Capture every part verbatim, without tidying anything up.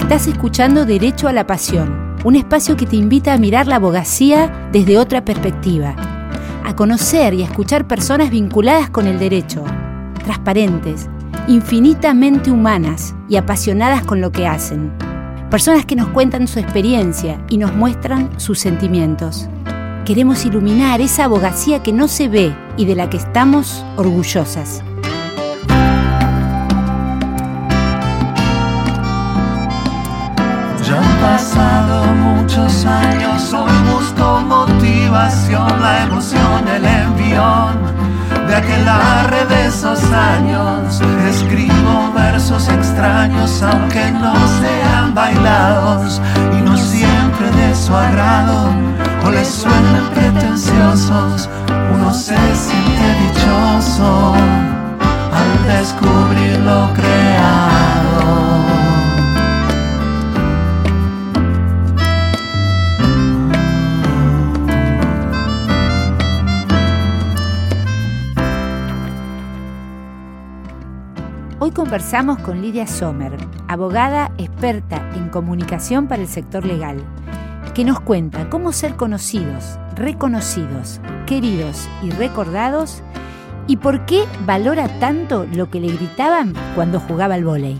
Estás escuchando Derecho a la Pasión, un espacio que te invita a mirar la abogacía desde otra perspectiva, a conocer y a escuchar personas vinculadas con el derecho, transparentes, infinitamente humanas y apasionadas con lo que hacen. Personas que nos cuentan su experiencia y nos muestran sus sentimientos. Queremos iluminar esa abogacía que no se ve y de la que estamos orgullosas. Ya han pasado muchos años, hoy busco motivación, la emoción, el envión de aquelarre de esos años. Escribo versos extraños, aunque no sean bailados, y no siempre de su agrado, o les suenan pretenciosos. Uno se siente dichoso al descubrir lo creado. Hoy conversamos con Lidia Sommer, abogada experta en comunicación para el sector legal, que nos cuenta cómo ser conocidos, reconocidos, queridos y recordados, y por qué valora tanto lo que le gritaban cuando jugaba al vóley.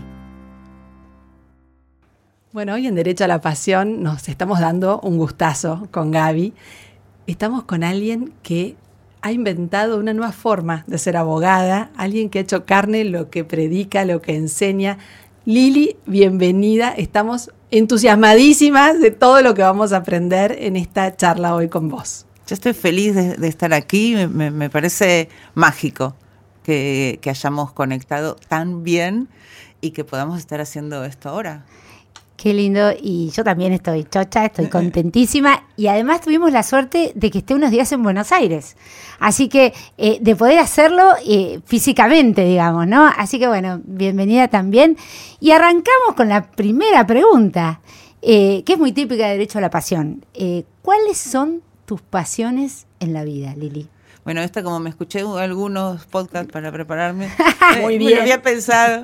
Bueno, hoy en Derecho a la Pasión nos estamos dando un gustazo con Gaby. Estamos con alguien que ha inventado una nueva forma de ser abogada, alguien que ha hecho carne lo que predica, lo que enseña. Lili, bienvenida. Estamos entusiasmadísimas de todo lo que vamos a aprender en esta charla hoy con vos. Yo estoy feliz de, de estar aquí, me, me parece mágico que, que hayamos conectado tan bien y que podamos estar haciendo esto ahora. Qué lindo, y yo también estoy chocha, estoy contentísima, y además tuvimos la suerte de que esté unos días en Buenos Aires, así que eh, de poder hacerlo eh, físicamente, digamos, ¿no? Así que bueno, bienvenida también, y arrancamos con la primera pregunta, eh, que es muy típica de Derecho a la Pasión. Eh, ¿Cuáles son tus pasiones en la vida, Lili? Bueno, esta como me escuché algunos podcasts para prepararme, muy eh, bien. me lo había pensado.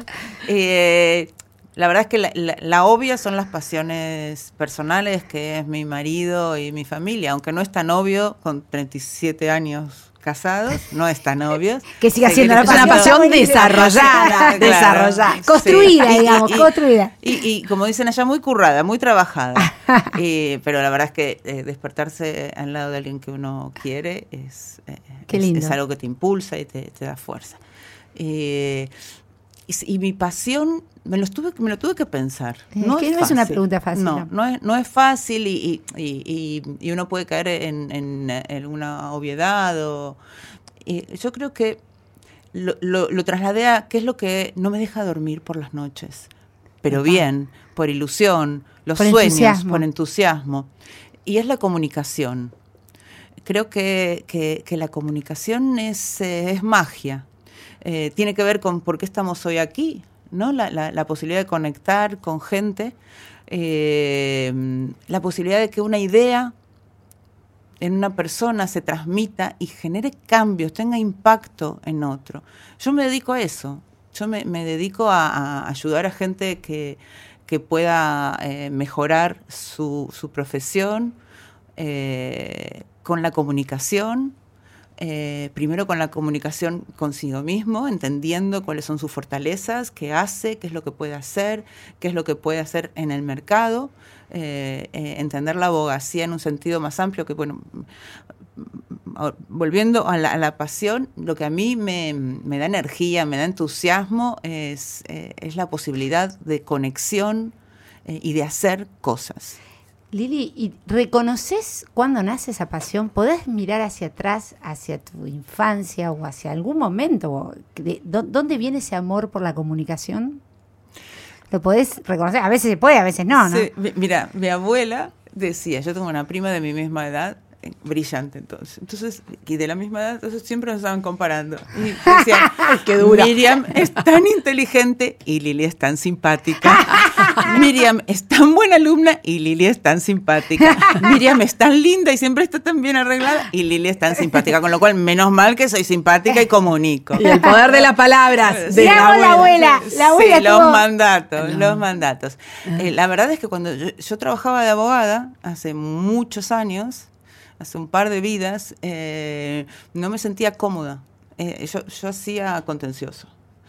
Eh, La verdad es que la, la, la obvia son las pasiones personales, que es mi marido y mi familia, aunque no es tan obvio, con treinta y siete años casados, no es tan obvio. Que siga siendo una pasión, pasión desarrollada, claro, desarrollada, construida, sí, digamos, y, y, construida. Y, y, y como dicen allá, muy currada, muy trabajada. y, pero la verdad es que eh, despertarse al lado de alguien que uno quiere es, eh, es, es algo que te impulsa y te, te da fuerza. Eh, Y, y mi pasión, me lo, tuve, me lo tuve que pensar. No es, que es, no es una pregunta fácil. No, no es, no es fácil y, y, y, y uno puede caer en, en, en una obviedad. O, y yo creo que lo, lo, lo trasladé a qué es lo que no me deja dormir por las noches. Pero Ajá. bien, por ilusión, los por sueños, entusiasmo. por entusiasmo. Y es la comunicación. Creo que, que, que la comunicación es, eh, es magia. Eh, tiene que ver con por qué estamos hoy aquí, ¿no? La, la, la posibilidad de conectar con gente, eh, la posibilidad de que una idea en una persona se transmita y genere cambios, tenga impacto en otro. Yo me dedico a eso, yo me, me dedico a, a ayudar a gente que, que pueda eh, mejorar su, su profesión eh, con la comunicación. Eh, primero con la comunicación consigo mismo, entendiendo cuáles son sus fortalezas, qué hace, qué es lo que puede hacer, qué es lo que puede hacer en el mercado, eh, eh, entender la abogacía en un sentido más amplio, que bueno, volviendo a la, a la pasión, lo que a mí me, me da energía, me da entusiasmo, es, eh, es la posibilidad de conexión eh, y de hacer cosas. Lili, ¿y reconoces cuándo nace esa pasión? ¿Podés mirar hacia atrás, hacia tu infancia o hacia algún momento? De, ¿Dónde viene ese amor por la comunicación? ¿Lo podés reconocer? A veces se puede, a veces no, ¿no? Sí, mira, mi abuela decía, yo tengo una prima de mi misma edad, brillante entonces. Entonces, y de la misma edad, entonces siempre nos estaban comparando. Y decían, qué dura. Miriam es tan inteligente y Lili es tan simpática. Miriam es tan buena alumna y Lili es tan simpática. Miriam es tan linda y siempre está tan bien arreglada y Lili es tan simpática. Con lo cual, menos mal que soy simpática y comunico. Y el poder de las palabras. De la, la abuela. La abuela sí, tuvo... los mandatos, los mandatos. Eh, la verdad es que cuando yo, yo trabajaba de abogada hace muchos años, hace un par de vidas, eh, no me sentía cómoda. Eh, yo, yo hacía contencioso.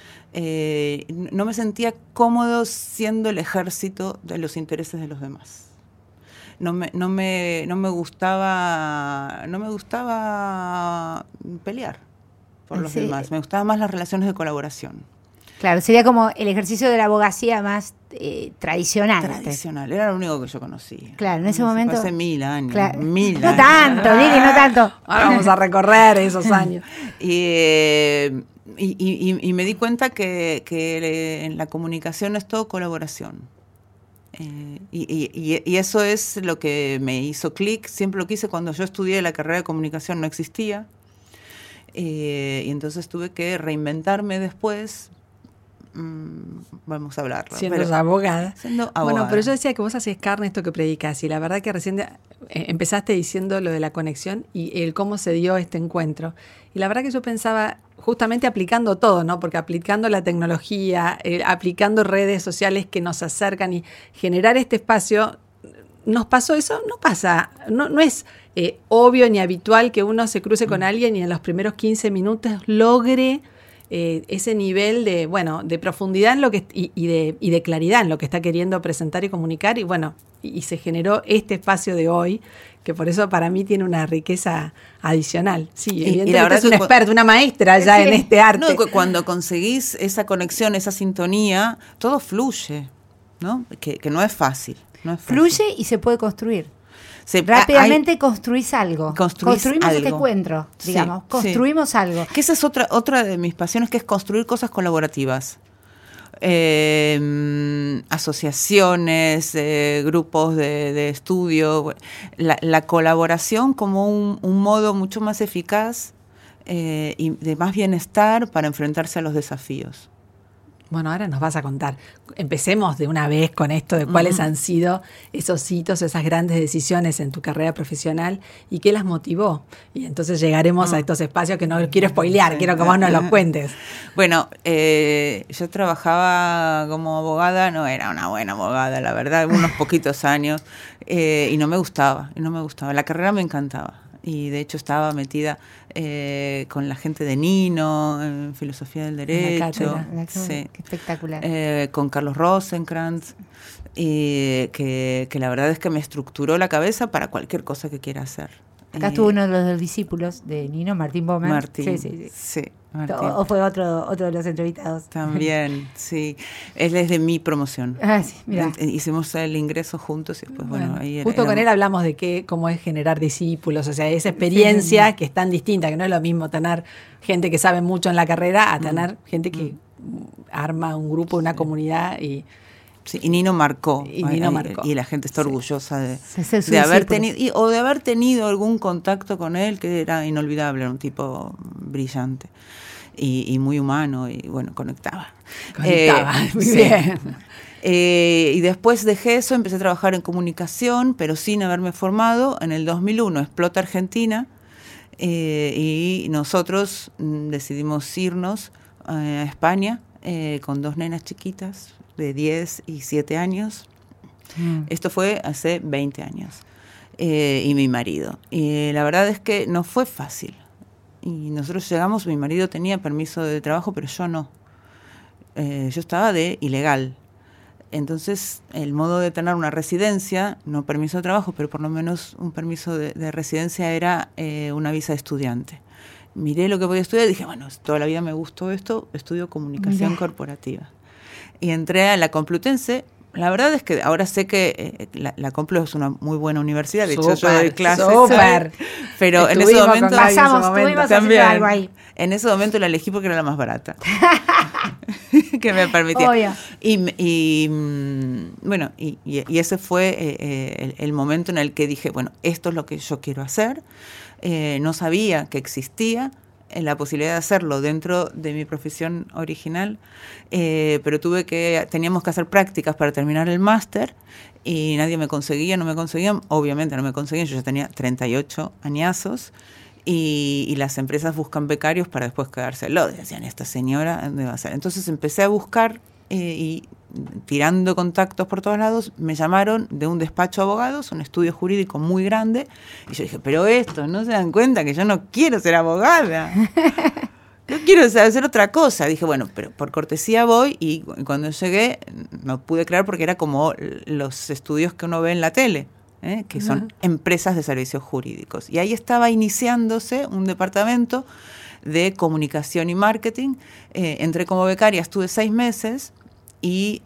Eh, no me sentía cómodo siendo el ejército de los intereses de los demás. No me, no me, no me gustaba, no me gustaba pelear por los Sí. demás. Me gustaban más las relaciones de colaboración. Claro, sería como el ejercicio de la abogacía más eh, tradicional. Tradicional, era lo único que yo conocía. Claro, en ese Eso fue momento- Hace mil años. Claro. Mil No años. tanto, Lili, no tanto. Ahora vamos a recorrer esos años. Y, eh, y, y- y me di cuenta que, que en la comunicación es todo colaboración. Eh, y, y- y eso es lo que me hizo clic. Siempre lo quise. Cuando yo estudié la carrera de comunicación no existía. Eh, y entonces tuve que reinventarme después. Mm, vamos a hablarlo. Siendo pero- abogada. siendo Bueno, abogada. pero yo decía que vos haces carne esto que predicas y la verdad que recién de- eh, empezaste diciendo lo de la conexión y el cómo se dio este encuentro. Y la verdad que yo pensaba justamente aplicando todo, ¿no? Porque aplicando la tecnología, eh, aplicando redes sociales que nos acercan y generar este espacio, ¿nos pasó eso? No pasa, no, no es eh, obvio ni habitual que uno se cruce con alguien y en los primeros quince minutos logre eh, ese nivel de, bueno, de profundidad en lo que y, y de y de claridad en lo que está queriendo presentar y comunicar y bueno, y, y se generó este espacio de hoy que por eso para mí tiene una riqueza adicional. Sí, Y- y la evidentemente verdad es una que cu- experta, una maestra ya Sí. en este arte. No, cu- cuando conseguís esa conexión, esa sintonía, todo fluye, ¿no? Que, que no es fácil. No es fácil. Fluye y se puede construir. Se- Rápidamente construís algo. Construís Construimos este algo. encuentro, Sí, digamos. sí. Construimos algo. Que esa es otra, otra de mis pasiones, que es construir cosas colaborativas. Eh, asociaciones, eh, grupos de, de estudio, la, la colaboración como un, un modo mucho más eficaz eh, y de más bienestar para enfrentarse a los desafíos. Bueno, ahora nos vas a contar. Empecemos de una vez con esto de cuáles Ujú. han sido esos hitos, esas grandes decisiones en tu carrera profesional y qué las motivó. Y entonces llegaremos a estos espacios que no quiero spoilear, Sí. quiero que vos nos los cuentes. Bueno, eh, yo trabajaba como abogada, no era una buena abogada, la verdad, unos poquitos años, eh, y no me gustaba, y no me gustaba. La carrera me encantaba. Y de hecho estaba metida eh, con la gente de Nino, en filosofía del derecho, cátedra. La- sí. Qué espectacular. Eh, con Carlos Rosenkrantz, y que, que la verdad es que me estructuró la cabeza para cualquier cosa que quiera hacer. Acá Eh, estuvo uno de los discípulos de Nino, Martín Bomer. Martín, Sí, sí, sí. sí, Martín. O, o fue otro, otro de los entrevistados. También, sí. Él es de mi promoción. Ah, sí, mira. Eh, Hicimos el ingreso juntos y después, bueno, Bueno, ahí era- justo con éramos- él hablamos de qué, cómo es generar discípulos, o sea, esa experiencia que es tan distinta, que no es lo mismo tener gente que sabe mucho en la carrera a tener gente que arma un grupo, una comunidad y Sí, y Nino marcó. Y Nino Ay, marcó. Y la gente está Sí. orgullosa de, Se hace su de haber discípulo. tenido, y- o de haber tenido algún contacto con él que era inolvidable, era un tipo brillante y, y muy humano y bueno, conectaba. conectaba. Eh, Muy sí. bien. Eh, y después dejé eso, empecé a trabajar en comunicación, pero sin haberme formado. En el dos mil uno explota Argentina eh, y nosotros mm, decidimos irnos eh, a España eh, con dos nenas chiquitas de diez y siete años. Mm. Esto fue hace veinte años. Eh, y mi marido. Y la verdad es que no fue fácil. Y nosotros llegamos, mi marido tenía permiso de trabajo, pero yo no. Eh, yo estaba de ilegal. Entonces, el modo de tener una residencia, no permiso de trabajo, pero por lo menos un permiso de, de residencia era eh, una visa de estudiante. Miré lo que podía estudiar y dije, bueno, toda la vida me gustó esto, estudio comunicación Mirá. corporativa. Y entré a la Complutense. La verdad es que ahora sé que eh, la, la Complu es una muy buena universidad, de hecho yo doy Súper, clases. súper. Pero en ese Estuvimos con momento... Gaby en su Pasamos, momento. tuvimos También. haciendo algo ahí. En ese momento la elegí porque era la más barata. que me permitía. Obvio. Y, y bueno, y, y ese fue eh, el, el momento en el que dije, bueno, esto es lo que yo quiero hacer. Eh, no sabía que existía la posibilidad de hacerlo dentro de mi profesión original, eh, pero tuve que, teníamos que hacer prácticas para terminar el máster y nadie me conseguía, no me conseguían, obviamente no me conseguían, yo ya tenía treinta y ocho añazos y, y las empresas buscan becarios para después quedárselo, decían, esta señora, ¿dónde va a ser? Entonces empecé a buscar eh, y tirando contactos por todos lados, me llamaron de un despacho de abogados, un estudio jurídico muy grande, y yo dije, pero estos no se dan cuenta que yo no quiero ser abogada, yo quiero hacer otra cosa. Dije, bueno, pero por cortesía voy, y cuando llegué no pude creer porque era como los estudios que uno ve en la tele, ¿eh? Que son uh-huh. empresas de servicios jurídicos. Y ahí estaba iniciándose un departamento de comunicación y marketing. Eh, entré como becaria, estuve seis meses, y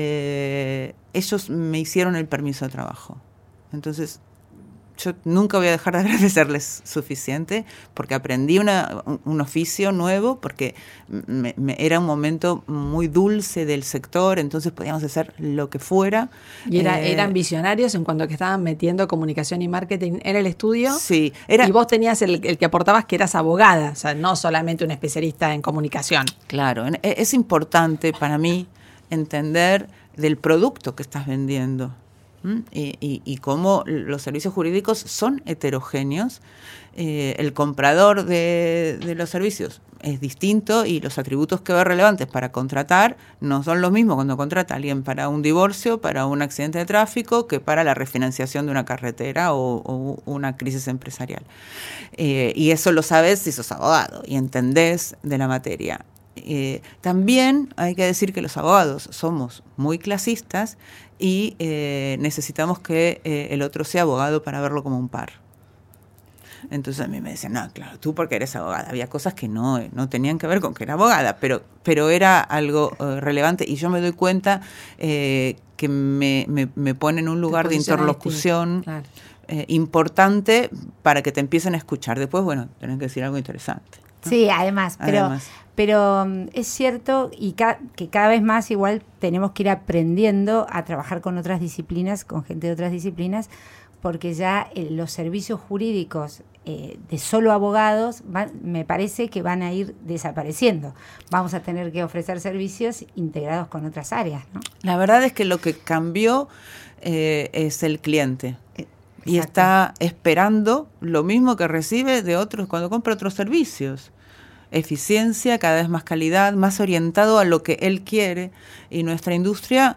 eh, ellos me hicieron el permiso de trabajo. Entonces, yo nunca voy a dejar de agradecerles suficiente, porque aprendí una, un, un oficio nuevo, porque me, me, era un momento muy dulce del sector, entonces podíamos hacer lo que fuera. ¿Y era, eh, eran visionarios en cuanto a que estaban metiendo comunicación y marketing en el estudio? Sí. Era, y vos tenías el, el que aportabas que eras abogada, o sea, no solamente un especialista en comunicación. Claro, es importante para mí entender del producto que estás vendiendo. ¿Mm? Y, y, y cómo los servicios jurídicos son heterogéneos. Eh, el comprador de, de los servicios es distinto y los atributos que ve relevantes para contratar no son los mismos cuando contrata a alguien para un divorcio, para un accidente de tráfico, que para la refinanciación de una carretera o, o una crisis empresarial. Eh, y eso lo sabes si sos abogado y entendés de la materia. Eh, también hay que decir que los abogados somos muy clasistas y eh, necesitamos que eh, el otro sea abogado para verlo como un par. Entonces a mí me decían, no, claro, tú porque eres abogada. Había cosas que no, no tenían que ver con que era abogada, pero, pero era algo eh, relevante, y yo me doy cuenta eh, que me, me, me pone en un lugar de interlocución claro. eh, importante para que te empiecen a escuchar. Después, bueno, tenés que decir algo interesante, ¿no? Sí, además, pero... Además. Pero um, es cierto y ca- que cada vez más igual tenemos que ir aprendiendo a trabajar con otras disciplinas, con gente de otras disciplinas, porque ya eh, los servicios jurídicos eh, de solo abogados van, me parece que van a ir desapareciendo. Vamos a tener que ofrecer servicios integrados con otras áreas, ¿no? La verdad es que lo que cambió eh, es el cliente. Y Exacto. está esperando lo mismo que recibe de otros cuando compra otros servicios. Eficiencia, cada vez más calidad, más orientado a lo que él quiere, y nuestra industria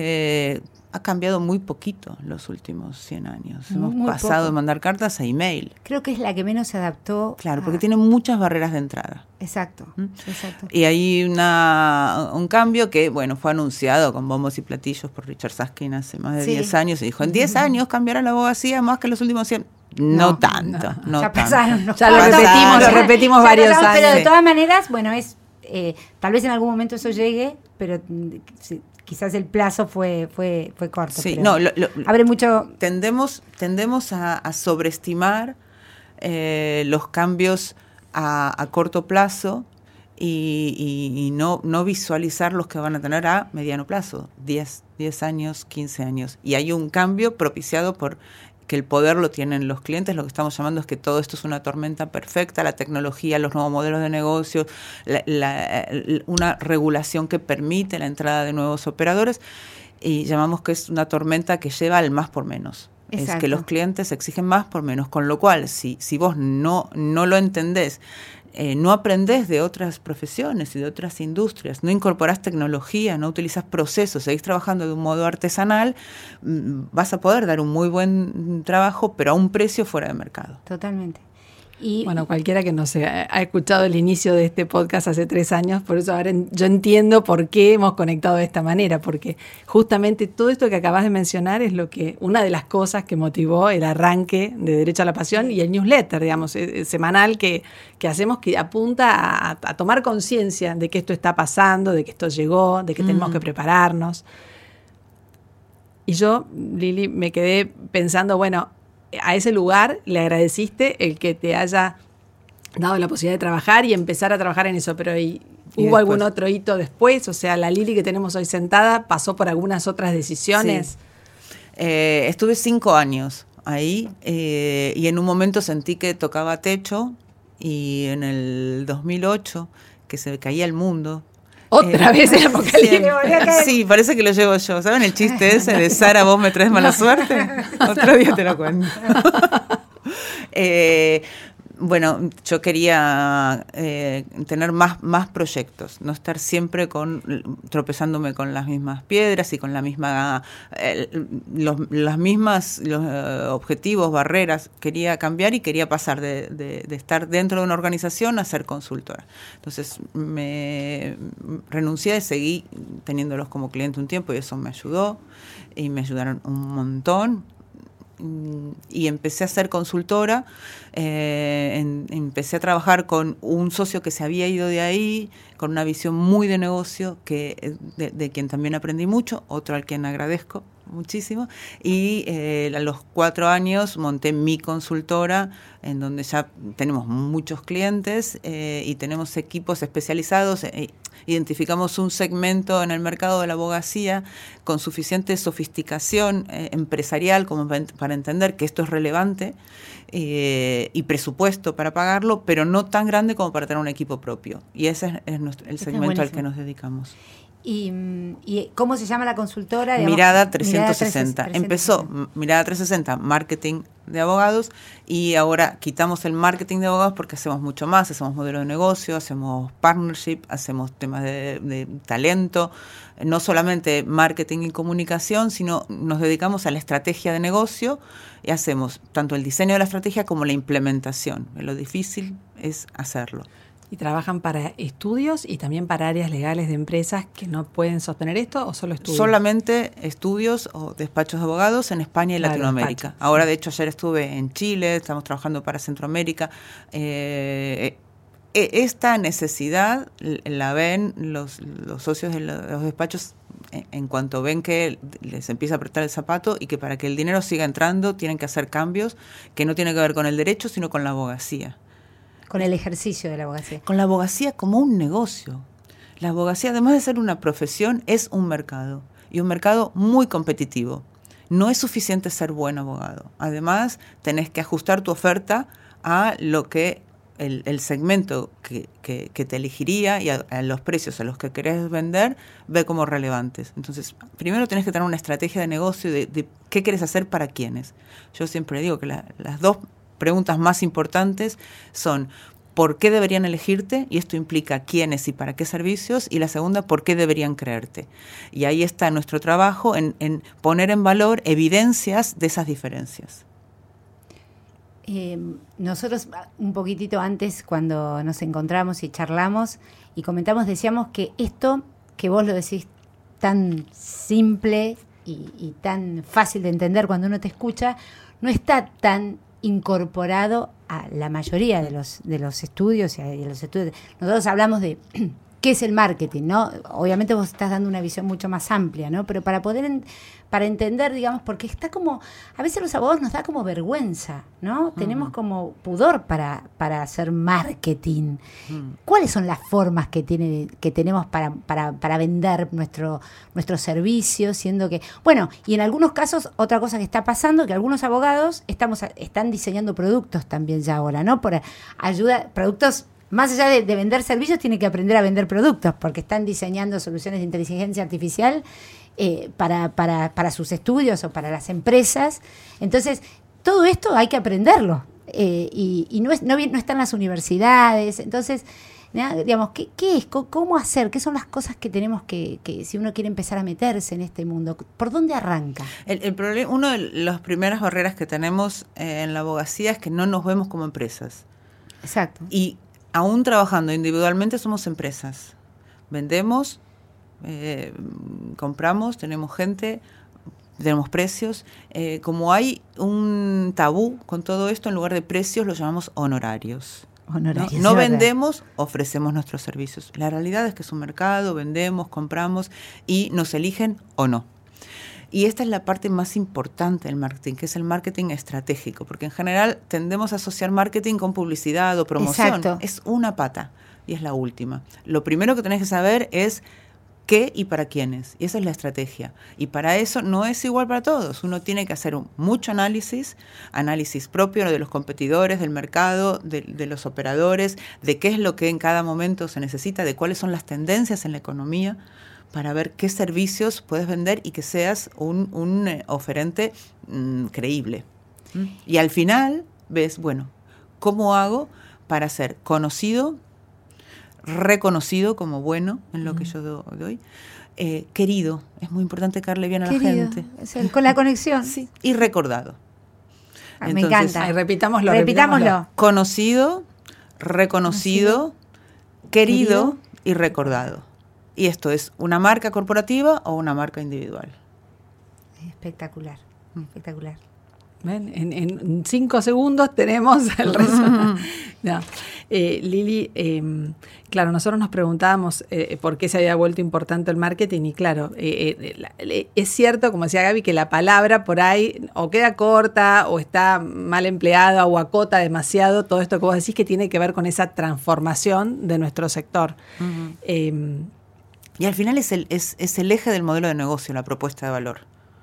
eh, ha cambiado muy poquito en los últimos cien años. Hemos muy pasado poco. de mandar cartas a email. Creo que es la que menos se adaptó. Claro, a... porque tiene muchas barreras de entrada. Exacto, ¿Mm? exacto. Y hay una, un cambio que, bueno, fue anunciado con bombos y platillos por Richard Susskind hace más de sí. diez años, y dijo, en diez años cambiará la abogacía más que los últimos cien. No, no tanto, no, no ya tanto. Pasaron, no ya lo pasaron. repetimos, lo repetimos varios pasaron, años. Pero de todas maneras, bueno, es eh, tal vez en algún momento eso llegue, pero sí, quizás el plazo fue fue fue corto. Sí, pero no, lo, lo, abre mucho. Tendemos tendemos a, a sobreestimar eh, los cambios a, a corto plazo y, y, y no no visualizar los que van a tener a mediano plazo, diez años, quince años. Y hay un cambio propiciado por que el poder lo tienen los clientes. Lo que estamos llamando es que todo esto es una tormenta perfecta, la tecnología, los nuevos modelos de negocio, la, la, una regulación que permite la entrada de nuevos operadores, y llamamos que es una tormenta que lleva al más por menos. Exacto. Es que los clientes exigen más por menos, con lo cual, si, si vos no, no lo entendés, Eh, no aprendés de otras profesiones y de otras industrias, no incorporás tecnología, no utilizás procesos, seguís trabajando de un modo artesanal, vas a poder dar un muy buen trabajo, pero a un precio fuera de mercado. Totalmente. Y, bueno, cualquiera que no se ha, ha escuchado el inicio de este podcast hace tres años, por eso ahora en, yo entiendo por qué hemos conectado de esta manera, porque justamente todo esto que acabas de mencionar es lo que, una de las cosas que motivó el arranque de Derecho a la Pasión y el newsletter, digamos, eh, semanal que, que hacemos, que apunta a, a tomar conciencia de que esto está pasando, de que esto llegó, de que mm. tenemos que prepararnos. Y yo, Lili, me quedé pensando, bueno, a ese lugar le agradeciste el que te haya dado la posibilidad de trabajar y empezar a trabajar en eso, pero ¿y ¿Hubo algún otro hito después? O sea, la Lili que tenemos hoy sentada pasó por algunas otras decisiones. Sí. Eh, estuve cinco años ahí eh, y en un momento sentí que tocaba techo y en el dos mil ocho, que se caía el mundo. Otra eh, vez el apocalipsis. Sí, parece que lo llevo yo. ¿Saben el chiste ese de Sara, vos me traes mala suerte? Otro día te lo cuento. eh, Bueno, yo quería eh, tener más, más proyectos, no estar siempre con tropezándome con las mismas piedras y con la misma, eh, los, las mismas los, uh, objetivos, barreras. Quería cambiar y quería pasar de, de, de estar dentro de una organización a ser consultora. Entonces me renuncié y seguí teniéndolos como cliente un tiempo y eso me ayudó y me ayudaron un montón. Y empecé a ser consultora, eh, en, empecé a trabajar con un socio que se había ido de ahí, con una visión muy de negocio, que de, de quien también aprendí mucho, otro al quien agradezco muchísimo, y eh, a los cuatro años monté mi consultora, en donde ya tenemos muchos clientes eh, y tenemos equipos especializados, eh, identificamos un segmento en el mercado de la abogacía con suficiente sofisticación eh, empresarial como para entender que esto es relevante eh, y presupuesto para pagarlo, pero no tan grande como para tener un equipo propio. Y ese es, es nuestro, el segmento al que nos dedicamos. ¿Y, ¿Y cómo se llama la consultora? Digamos, Mirada trescientos sesenta. Mirada Empezó Mirada trescientos sesenta, marketing de abogados, y ahora quitamos el marketing de abogados porque hacemos mucho más, hacemos modelo de negocio, hacemos partnership, hacemos temas de, de talento, no solamente marketing y comunicación, sino nos dedicamos a la estrategia de negocio y hacemos tanto el diseño de la estrategia como la implementación. Lo difícil es hacerlo. ¿Y trabajan para estudios y también para áreas legales de empresas que no pueden sostener esto o solo estudios? Solamente estudios o despachos de abogados en España y claro, Latinoamérica. Despacho. Ahora, de hecho, ayer estuve en Chile, estamos trabajando para Centroamérica. Eh, esta necesidad la ven los, los socios de los despachos en cuanto ven que les empieza a apretar el zapato y que para que el dinero siga entrando tienen que hacer cambios que no tienen que ver con el derecho, sino con la abogacía. Con el ejercicio de la abogacía. Con la abogacía como un negocio. La abogacía, además de ser una profesión, es un mercado. Y un mercado muy competitivo. No es suficiente ser buen abogado. Además, tenés que ajustar tu oferta a lo que el, el segmento que, que, que te elegiría y a, a los precios a los que querés vender, ve como relevantes. Entonces, primero tenés que tener una estrategia de negocio de, de qué querés hacer para quiénes. Yo siempre digo que la, las dos preguntas más importantes son ¿por qué deberían elegirte? Y esto implica quiénes y para qué servicios. Y la segunda, ¿por qué deberían creerte? Y ahí está nuestro trabajo en, en poner en valor evidencias de esas diferencias. Eh, nosotros un poquitito antes, cuando nos encontramos y charlamos y comentamos, decíamos que esto que vos lo decís tan simple y, y tan fácil de entender cuando uno te escucha, no está tan incorporado a la mayoría de los de los estudios y de los estudios. Nosotros hablamos de qué es el marketing, ¿no? Obviamente vos estás dando una visión mucho más amplia, ¿no? Pero para poder en, para entender, digamos, porque está como a veces los abogados nos da como vergüenza, ¿no? Uh-huh. Tenemos como pudor para para hacer marketing. Uh-huh. ¿Cuáles son las formas que tiene que tenemos para para para vender nuestro nuestros servicios, siendo que, bueno, y en algunos casos otra cosa que está pasando, que algunos abogados estamos están diseñando productos también ya ahora, ¿no? Por ayuda, productos más allá de, de vender servicios, tienen que aprender a vender productos, porque están diseñando soluciones de inteligencia artificial eh, para, para, para sus estudios o para las empresas. Entonces, todo esto hay que aprenderlo. Eh, y y no, es, no, no está en las universidades. Entonces, ¿no? Digamos, ¿qué, ¿qué es? ¿Cómo hacer? ¿Qué son las cosas que tenemos que, que, si uno quiere empezar a meterse en este mundo? ¿Por dónde arranca? El, el problema, una de las primeras barreras que tenemos eh, en la abogacía es que no nos vemos como empresas. Exacto. Y aún trabajando individualmente somos empresas. Vendemos, eh, compramos, tenemos gente, tenemos precios. Eh, como hay un tabú con todo esto, en lugar de precios lo llamamos honorarios. Honorarios. No, no vendemos, ofrecemos nuestros servicios. La realidad es que es un mercado, vendemos, compramos y nos eligen o no. Y esta es la parte más importante del marketing, que es el marketing estratégico, porque en general tendemos a asociar marketing con publicidad o promoción. Exacto. Es una pata. y es la última. Lo primero que tenés que saber es qué y para quiénes. Y esa es la estrategia. Y para eso no es igual para todos. Uno tiene que hacer un, mucho análisis, análisis propio de los competidores, del mercado, de, de los operadores, de qué es lo que en cada momento se necesita, de cuáles son las tendencias en la economía, para ver qué servicios puedes vender y que seas un, un eh, oferente mm, creíble. ¿Mm? Y al final ves, bueno, ¿cómo hago para ser conocido, reconocido como bueno en lo mm. que yo do, doy? Eh, querido, es muy importante caerle bien a querido, la gente. Es el, con la conexión. Sí, y recordado. Ah, Entonces, me encanta. Ay, repitámoslo, repitámoslo. repitámoslo. Conocido, reconocido, querido, querido y recordado. Y esto es una marca corporativa o una marca individual. Espectacular, espectacular. ¿Ven? En, en cinco segundos tenemos el resumen. No. Eh, Lili, eh, claro, nosotros nos preguntábamos eh, por qué se había vuelto importante el marketing y claro, eh, eh, la, eh, es cierto, como decía Gaby, que la palabra por ahí o queda corta o está mal empleada o acota demasiado todo esto que vos decís que tiene que ver con esa transformación de nuestro sector. Uh-huh. Eh, y al final es el, es, es el eje del modelo de negocio, la propuesta de valor.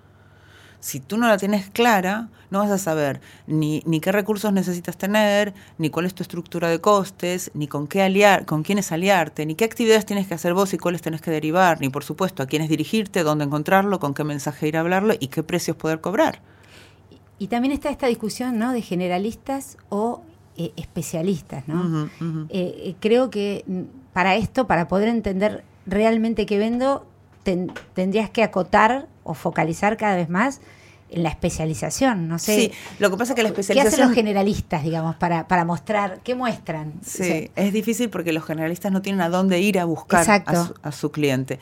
Si tú no la tienes clara, no vas a saber ni, ni qué recursos necesitas tener, ni cuál es tu estructura de costes, ni con qué aliar, con quiénes aliarte, ni qué actividades tienes que hacer vos y cuáles tenés que derivar, ni por supuesto a quiénes dirigirte, dónde encontrarlo, con qué mensaje ir a hablarlo y qué precios poder cobrar. Y, y también está esta discusión, ¿no?, de generalistas o eh, especialistas, ¿no? Uh-huh, uh-huh. Eh, eh, creo que para esto, para poder entender realmente qué vendo, ten, tendrías que acotar o focalizar cada vez más en la especialización, no sé. Sí, lo que pasa es que la especialización... ¿Qué hacen los generalistas, digamos, para, para mostrar, qué muestran? Sí, sí, es difícil porque los generalistas no tienen a dónde ir a buscar a su, a su cliente.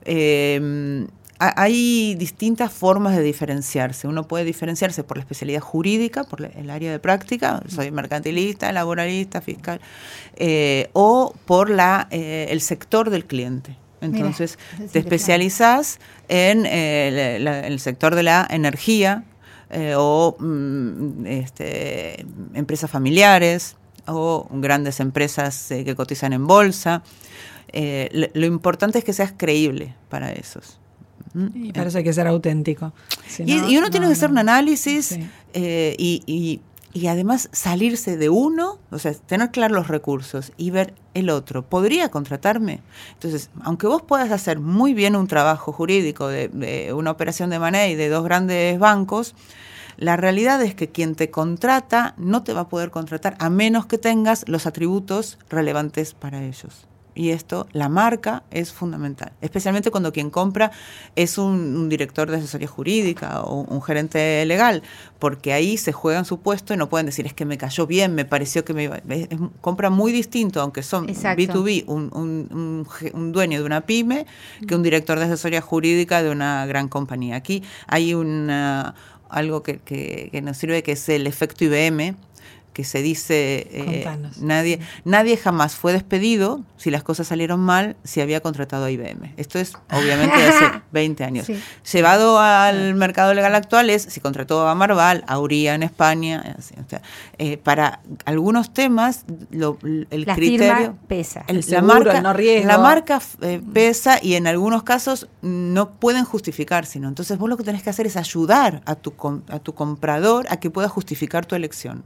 Eh, hay distintas formas de diferenciarse. Uno puede diferenciarse por la especialidad jurídica, por el área de práctica, soy mercantilista, laboralista, fiscal, eh, o por la eh, el sector del cliente. Entonces, Mira, te especializás en eh, la, la, el sector de la energía eh, o mm, este, empresas familiares o grandes empresas eh, que cotizan en bolsa. Eh, lo, lo importante es que seas creíble para esos. Y para eso hay que ser auténtico. Si y, no, y uno no, tiene que hacer no. un análisis sí. eh, y... y Y además salirse de uno, o sea, tener claros los recursos y ver el otro. ¿Podría contratarme? Entonces, aunque vos puedas hacer muy bien un trabajo jurídico de, de una operación de money de dos grandes bancos, la realidad es que quien te contrata no te va a poder contratar a menos que tengas los atributos relevantes para ellos. Y esto, la marca es fundamental, especialmente cuando quien compra es un, un director de asesoría jurídica o un gerente legal, porque ahí se juegan su puesto y no pueden decir, es que me cayó bien, me pareció que me iba... Es, es, compra muy distinto, aunque son Exacto. B dos B, un, un, un, un dueño de una pyme, que un director de asesoría jurídica de una gran compañía. Aquí hay una, algo que, que, que nos sirve, que es el efecto I B M, que se dice, eh, nadie, nadie jamás fue despedido si las cosas salieron mal, si había contratado a I B M. Esto es obviamente de hace veinte años. Sí. Llevado al mercado legal actual es si contrató a Marval, a Uría en España. Así, o sea, eh, para algunos temas lo, el la criterio firma pesa. El, el seguro, la marca, el no riesgo. La marca eh, pesa y en algunos casos no pueden justificar, sino entonces vos lo que tenés que hacer es ayudar a tu, a tu comprador a que pueda justificar tu elección.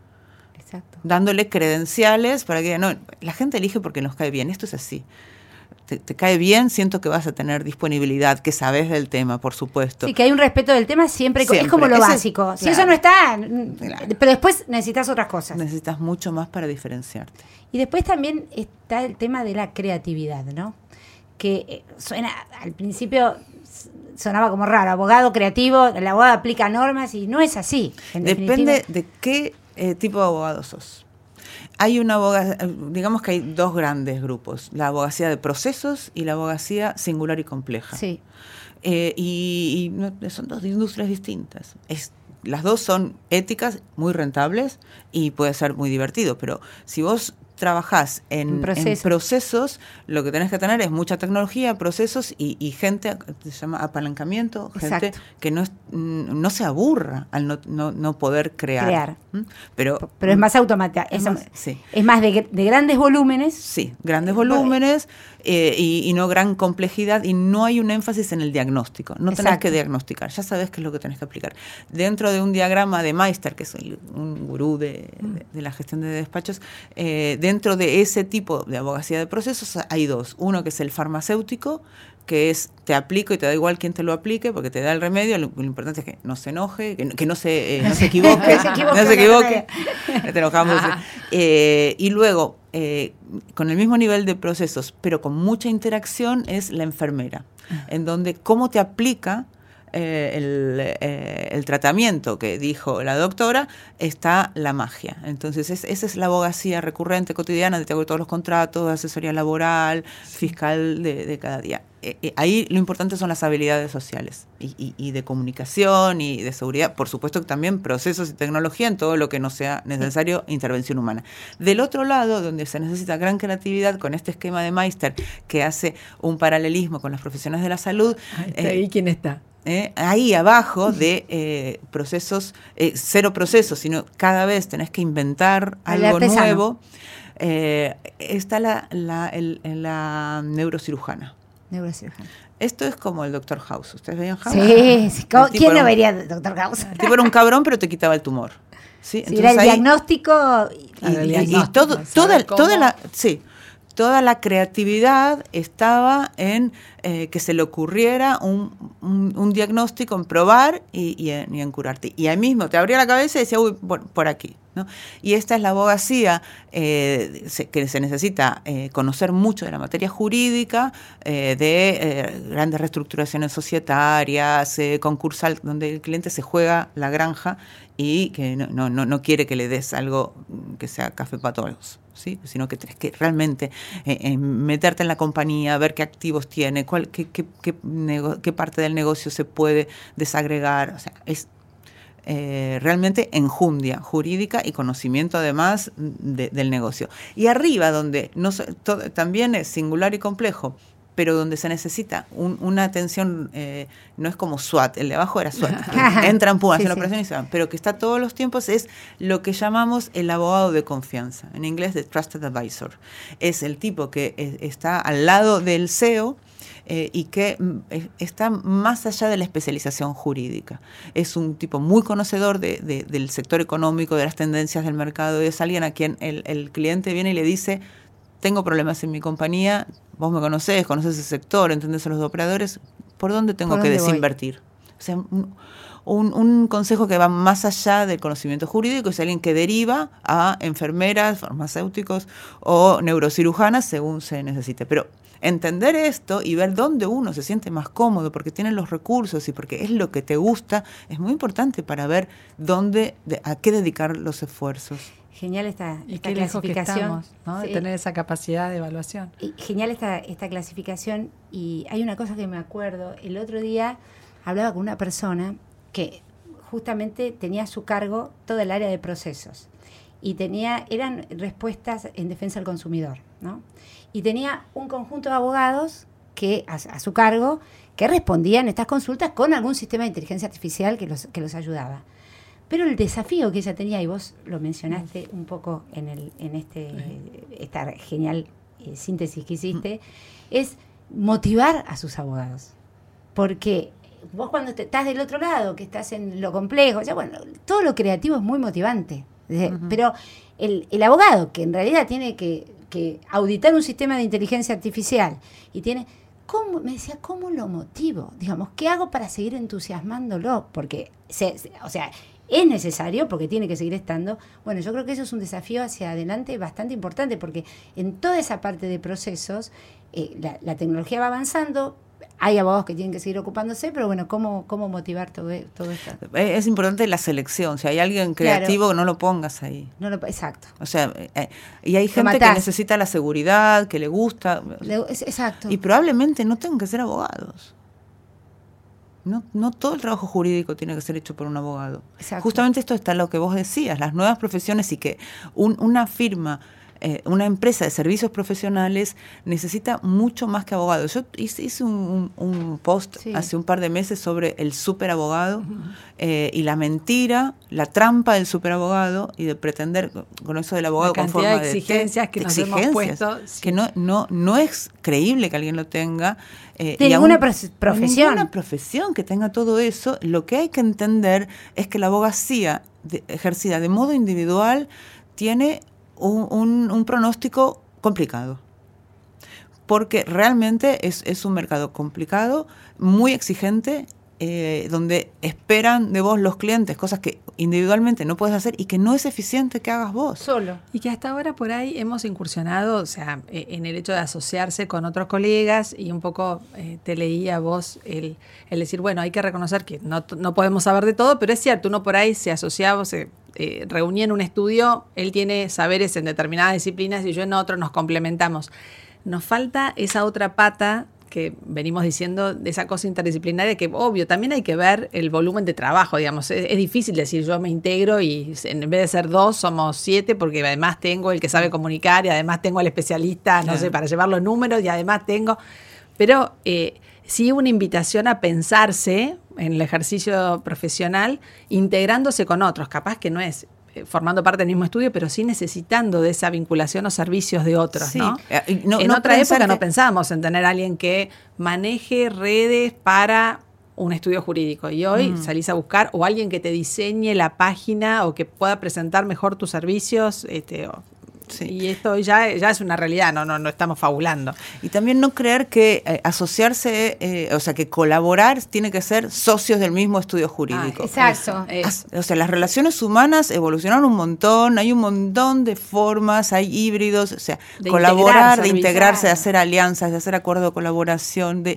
Exacto. Dándole credenciales para que no, la gente elige porque nos cae bien, esto es así. Te, te cae bien, siento que vas a tener disponibilidad, que sabes del tema, por supuesto. Sí, que hay un respeto del tema siempre, siempre. Es como lo Ese, básico. Si claro. eso no está, claro. pero después necesitas otras cosas. Necesitas mucho más para diferenciarte. Y después también está el tema de la creatividad, ¿no? Que suena, al principio sonaba como raro, abogado creativo, el abogado aplica normas y no es así. Depende de qué Eh, tipo de abogado sos. Hay una abogacía, digamos que hay dos grandes grupos, la abogacía de procesos y la abogacía singular y compleja. Sí. Eh, y, y son dos industrias distintas. Es, las dos son éticas, muy rentables y puede ser muy divertido, pero si vos trabajás en, En procesos. en procesos, lo que tenés que tener es mucha tecnología, procesos y, y gente, se llama apalancamiento, gente Exacto. que no, es, no se aburra al no, no, no poder crear. Crear. ¿Mm? Pero, Pero es más automática. Es Es, más, sí. es más de, de grandes volúmenes. Sí, grandes volúmenes eh, y, y no gran complejidad, y no hay un énfasis en el diagnóstico. No tenés Exacto. que diagnosticar, ya sabés qué es lo que tenés que aplicar. Dentro de un diagrama de Meister, que es el, un gurú de, de, de la gestión de despachos, eh, dentro de ese tipo de abogacía de procesos hay dos. Uno que es el farmacéutico, que es te aplico y te da igual quién te lo aplique porque te da el remedio, lo, lo importante es que no se enoje, que, que no, se, eh, no se equivoque, No se equivoque, no se equivoque, no te enojamos. Eh, y luego, eh, con el mismo nivel de procesos, pero con mucha interacción, es la enfermera, en donde cómo te aplica eh, el, eh, el tratamiento que dijo la doctora, está la magia. Entonces, es, esa es la abogacía recurrente, cotidiana, de te hago todos los contratos, asesoría laboral, fiscal de, de cada día. Eh, eh, ahí lo importante son las habilidades sociales y, y, y de comunicación y de seguridad, por supuesto que también procesos y tecnología en todo lo que no sea necesario intervención humana. Del otro lado, donde se necesita gran creatividad con este esquema de Meister que hace un paralelismo con los profesionales de la salud. Ahí, está, eh, ahí quién está. Eh, ahí abajo de eh, procesos, eh, cero procesos, sino cada vez tenés que inventar El algo artesano. nuevo, eh, está la, la, el, la neurocirujana. Neurocirujano. Esto es como el doctor House. ¿Ustedes veían House? Sí, sí. ¿Cómo- El tipo ¿Quién era no un- vería Doctor House? El tipo era un cabrón, pero te quitaba el tumor. ¿Sí? Sí, era el ahí- diagnóstico. y- Claro, el y, y- y diagnóstico, todo, saber toda, cómo- toda la, sí, toda la creatividad estaba en eh, que se le ocurriera un, un, un diagnóstico, en probar y, y, en, y en curarte. Y ahí mismo te abría la cabeza y decía, uy, por, por aquí, ¿no? Y esta es la abogacía eh, se, que se necesita eh, conocer mucho de la materia jurídica, eh, de eh, grandes reestructuraciones societarias, eh, concursal, donde el cliente se juega la granja y que no, no, no, no quiere que le des algo que sea café para todos, ¿sí? Sino que tienes que realmente eh, eh, meterte en la compañía, ver qué activos tiene, cuál, qué, qué, qué, nego- qué parte del negocio se puede desagregar. O sea, es eh, realmente enjundia jurídica y conocimiento además de, del negocio. Y arriba, donde no se- todo, también es singular y complejo, pero donde se necesita un, una atención, eh, no es como SWAT, el de abajo era SWAT, entran, pum, hacen Sí, la sí. operación y se van, pero que está todos los tiempos, es lo que llamamos el abogado de confianza, en inglés the Trusted Advisor. Es el tipo que eh, está al lado del C E O, Eh, y que mm, eh, está más allá de la especialización jurídica. Es un tipo muy conocedor de, de, del sector económico, de las tendencias del mercado, es alguien a quien el, el cliente viene y le dice, tengo problemas en mi compañía, vos me conocés, conocés el sector, entendés a los operadores, ¿por dónde tengo ¿Por que dónde voy? desinvertir? O sea, un, un, un consejo que va más allá del conocimiento jurídico, es alguien que deriva a enfermeras, farmacéuticos o neurocirujanas según se necesite. Pero entender esto y ver dónde uno se siente más cómodo porque tiene los recursos y porque es lo que te gusta, es muy importante para ver dónde, de, a qué dedicar los esfuerzos. Genial esta, Y esta qué lejos que clasificación. estamos, ¿no? De Sí. tener esa capacidad de evaluación. Y genial esta, esta clasificación. Y hay una cosa que me acuerdo. El otro día hablaba con una persona que justamente tenía a su cargo todo el área de procesos. Y tenía, eran respuestas en defensa del consumidor, ¿no? Y tenía un conjunto de abogados que a, a su cargo que respondían estas consultas con algún sistema de inteligencia artificial que los, que los ayudaba. Pero el desafío que ella tenía, y vos lo mencionaste un poco en, el, en este, esta genial eh, síntesis que hiciste, es motivar a sus abogados. Porque vos cuando te, estás del otro lado, que estás en lo complejo, ya bueno, todo lo creativo es muy motivante. Uh-huh. Pero el, el abogado, que en realidad tiene que, que auditar un sistema de inteligencia artificial y tiene... ¿Cómo? Me decía, ¿cómo lo motivo? Digamos, ¿qué hago para seguir entusiasmándolo? Porque, se, se, o sea, es necesario porque tiene que seguir estando. Bueno, yo creo que eso es un desafío hacia adelante bastante importante porque en toda esa parte de procesos eh, la, la tecnología va avanzando. Hay abogados que tienen que seguir ocupándose, pero bueno, ¿cómo, cómo motivar todo, todo esto? Es importante la selección. Si hay alguien creativo, claro, no lo pongas ahí. No lo, exacto. O sea, eh, y hay gente que necesita la seguridad, que le gusta. Le, exacto. Y probablemente no tengan que ser abogados. No, no todo el trabajo jurídico tiene que ser hecho por un abogado. Exacto. Justamente esto está lo que vos decías, las nuevas profesiones y que un, una firma eh, una empresa de servicios profesionales necesita mucho más que abogados. Yo hice, hice un, un post sí. hace un par de meses sobre el superabogado uh-huh. eh, y la mentira, la trampa del superabogado y de pretender con eso del abogado con forma de exigencias de, que de nos exigencias, hemos puesto sí. que no, no, no es creíble que alguien lo tenga. Eh, de ninguna aún, profesión. Ninguna profesión que tenga todo eso. Lo que hay que entender es que la abogacía de, ejercida de modo individual tiene un, un, un pronóstico complicado. Porque realmente es, es un mercado complicado, muy exigente, eh, donde esperan de vos los clientes cosas que individualmente no puedes hacer y que no es eficiente que hagas vos. Solo. Y que hasta ahora por ahí hemos incursionado, o sea, en el hecho de asociarse con otros colegas y un poco eh, te leía vos el, el decir, bueno, hay que reconocer que no, no podemos saber de todo, pero es cierto, uno por ahí se asociaba, se eh, reunía en un estudio, él tiene saberes en determinadas disciplinas y yo en otro, nos complementamos. Nos falta esa otra pata que venimos diciendo, de esa cosa interdisciplinaria que, obvio, también hay que ver el volumen de trabajo, digamos. Es, es difícil decir, yo me integro y en vez de ser dos, somos siete, porque además tengo el que sabe comunicar y además tengo al especialista, no claro. sé, para llevar los números y además tengo... Pero eh, sí una invitación a pensarse en el ejercicio profesional, integrándose con otros. Capaz que no es formando parte del mismo estudio, pero sí necesitando de esa vinculación o servicios de otros, sí. ¿no? Eh, no en no otra época que... no pensábamos en tener a alguien que maneje redes para un estudio jurídico. Y hoy mm. salís a buscar o alguien que te diseñe la página o que pueda presentar mejor tus servicios, este, o, sí. y esto ya, ya es una realidad, no, no, no estamos fabulando. Y también no creer que eh, asociarse, eh, o sea, que colaborar tiene que ser socios del mismo estudio jurídico. Ah, exacto. Es. O sea, las relaciones humanas evolucionaron un montón, hay un montón de formas, hay híbridos, o sea, de colaborar, de integrarse, de hacer alianzas, de hacer acuerdos de colaboración, de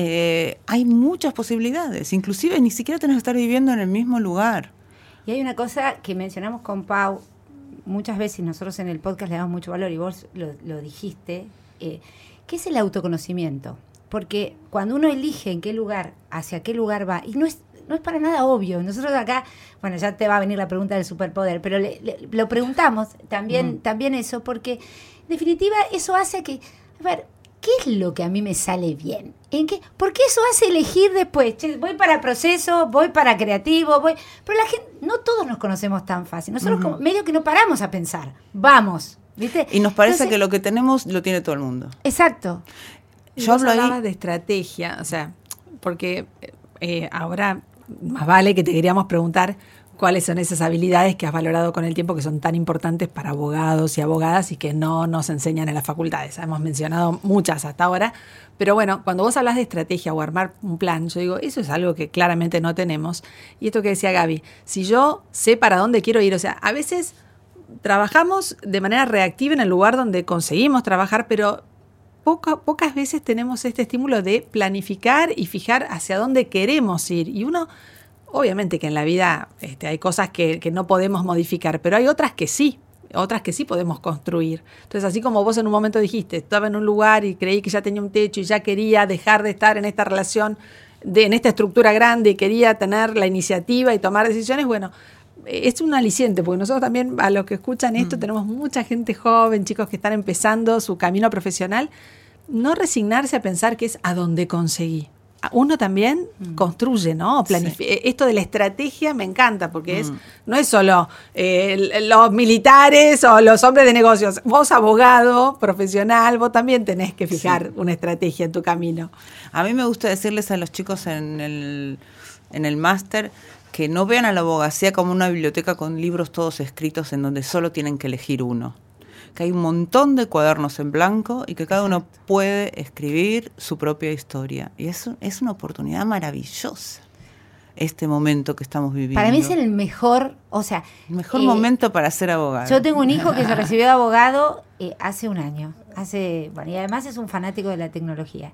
eh, hay muchas posibilidades, inclusive ni siquiera tenés que estar viviendo en el mismo lugar. Y hay una cosa que mencionamos con Pau, muchas veces nosotros en el podcast le damos mucho valor y vos lo, lo dijiste, eh, que es el autoconocimiento. Porque cuando uno elige en qué lugar, hacia qué lugar va, y no es, no es para nada obvio. Nosotros acá, bueno, ya te va a venir la pregunta del superpoder, pero le, le, lo preguntamos también, mm. también eso, porque en definitiva eso hace que, a ver, ¿qué es lo que a mí me sale bien? ¿En qué? Porque eso hace elegir después. Che, voy para proceso, voy para creativo, voy. Pero la gente, no todos nos conocemos tan fácil. Nosotros uh-huh. como medio que no paramos a pensar. Vamos, ¿viste? Y nos parece Entonces, que lo que tenemos lo tiene todo el mundo. Exacto. Yo hablo ahí de estrategia, o sea, porque eh, ahora más vale que te queríamos preguntar cuáles son esas habilidades que has valorado con el tiempo que son tan importantes para abogados y abogadas y que no nos enseñan en las facultades. Hemos mencionado muchas hasta ahora, pero bueno, cuando vos hablas de estrategia o armar un plan, yo digo, eso es algo que claramente no tenemos. Y esto que decía Gaby, si yo sé para dónde quiero ir, o sea, a veces trabajamos de manera reactiva en el lugar donde conseguimos trabajar, pero poca, pocas veces tenemos este estímulo de planificar y fijar hacia dónde queremos ir. Y uno... Obviamente que en la vida este, hay cosas que, que no podemos modificar, pero hay otras que sí, otras que sí podemos construir. Entonces, así como vos en un momento dijiste, estaba en un lugar y creí que ya tenía un techo y ya quería dejar de estar en esta relación, de, en esta estructura grande y quería tener la iniciativa y tomar decisiones, bueno, es un aliciente, porque nosotros también, a los que escuchan esto, mm. tenemos mucha gente joven, chicos que están empezando su camino profesional, no resignarse a pensar que es a donde conseguí. Uno también mm. construye, ¿no? Planif- sí. Esto de la estrategia me encanta porque mm. es no es solo eh, los militares o los hombres de negocios. Vos, abogado, profesional, vos también tenés que fijar sí. una estrategia en tu camino. A mí me gusta decirles a los chicos en el, en el máster que no vean a la abogacía como una biblioteca con libros todos escritos en donde solo tienen que elegir uno. Que hay un montón de cuadernos en blanco y que cada uno puede escribir su propia historia. Y eso es una oportunidad maravillosa, este momento que estamos viviendo. Para mí es el mejor, o sea... El mejor eh, momento para ser abogado. Yo tengo un hijo que se recibió de abogado eh, hace un año. hace bueno, Y además es un fanático de la tecnología.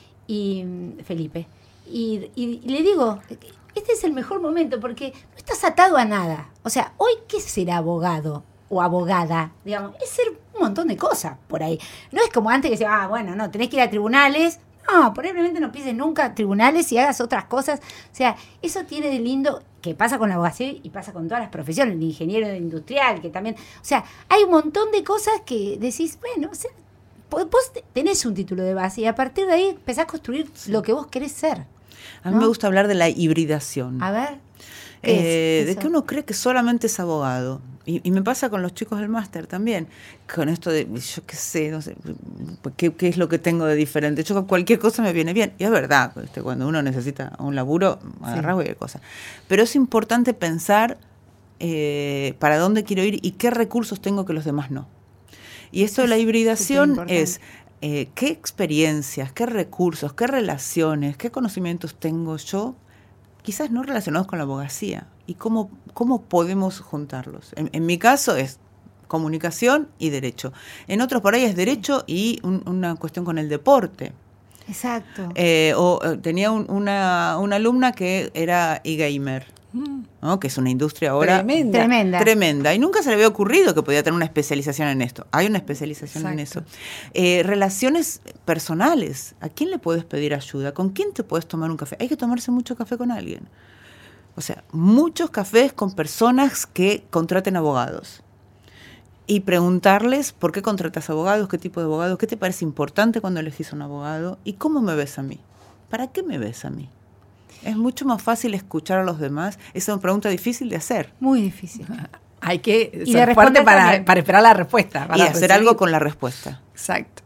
Y Felipe. Y, y, y le digo, este es el mejor momento porque no estás atado a nada. O sea, hoy, ¿qué es ser abogado? O abogada, digamos, es ser un montón de cosas por ahí. No es como antes que decía, ah, bueno, no, tenés que ir a tribunales. No, probablemente no pises nunca tribunales y hagas otras cosas. O sea, eso tiene de lindo, que pasa con la abogacía y pasa con todas las profesiones, el ingeniero industrial, que también... O sea, hay un montón de cosas que decís, bueno, o sea, vos tenés un título de base y a partir de ahí empezás a construir sí. lo que vos querés ser. A mí ¿no? me gusta hablar de la hibridación. A ver. Eh, de que uno cree que solamente es abogado. Y, y me pasa con los chicos del máster también. Con esto de, yo qué sé, no sé, qué, qué es lo que tengo de diferente. Yo cualquier cosa me viene bien. Y es verdad, este, cuando uno necesita un laburo, agarrás sí. cualquier cosa. Pero es importante pensar eh, para dónde quiero ir y qué recursos tengo que los demás no. Y esto de la hibridación es... Eh, qué experiencias, qué recursos, qué relaciones, qué conocimientos tengo yo, quizás no relacionados con la abogacía, y cómo, cómo podemos juntarlos. En, en mi caso es comunicación y derecho. En otros por ahí es derecho y un, una cuestión con el deporte. Exacto. Eh, o eh, tenía un, una, una alumna que era e-gamer. ¿No? Que es una industria ahora tremenda. tremenda. tremenda. Y nunca se le había ocurrido que podía tener una especialización en esto. Hay una especialización Exacto. en eso. Eh, relaciones personales. ¿A quién le puedes pedir ayuda? ¿Con quién te puedes tomar un café? Hay que tomarse mucho café con alguien. O sea, muchos cafés con personas que contraten abogados. Y preguntarles por qué contratas abogados, qué tipo de abogados, qué te parece importante cuando elegís un abogado y cómo me ves a mí. ¿Para qué me ves a mí? Es mucho más fácil escuchar a los demás. Es una pregunta difícil de hacer. Muy difícil. Hay que y ser fuerte para, para esperar la respuesta. Para y hacer recibir. algo con la respuesta. Exacto.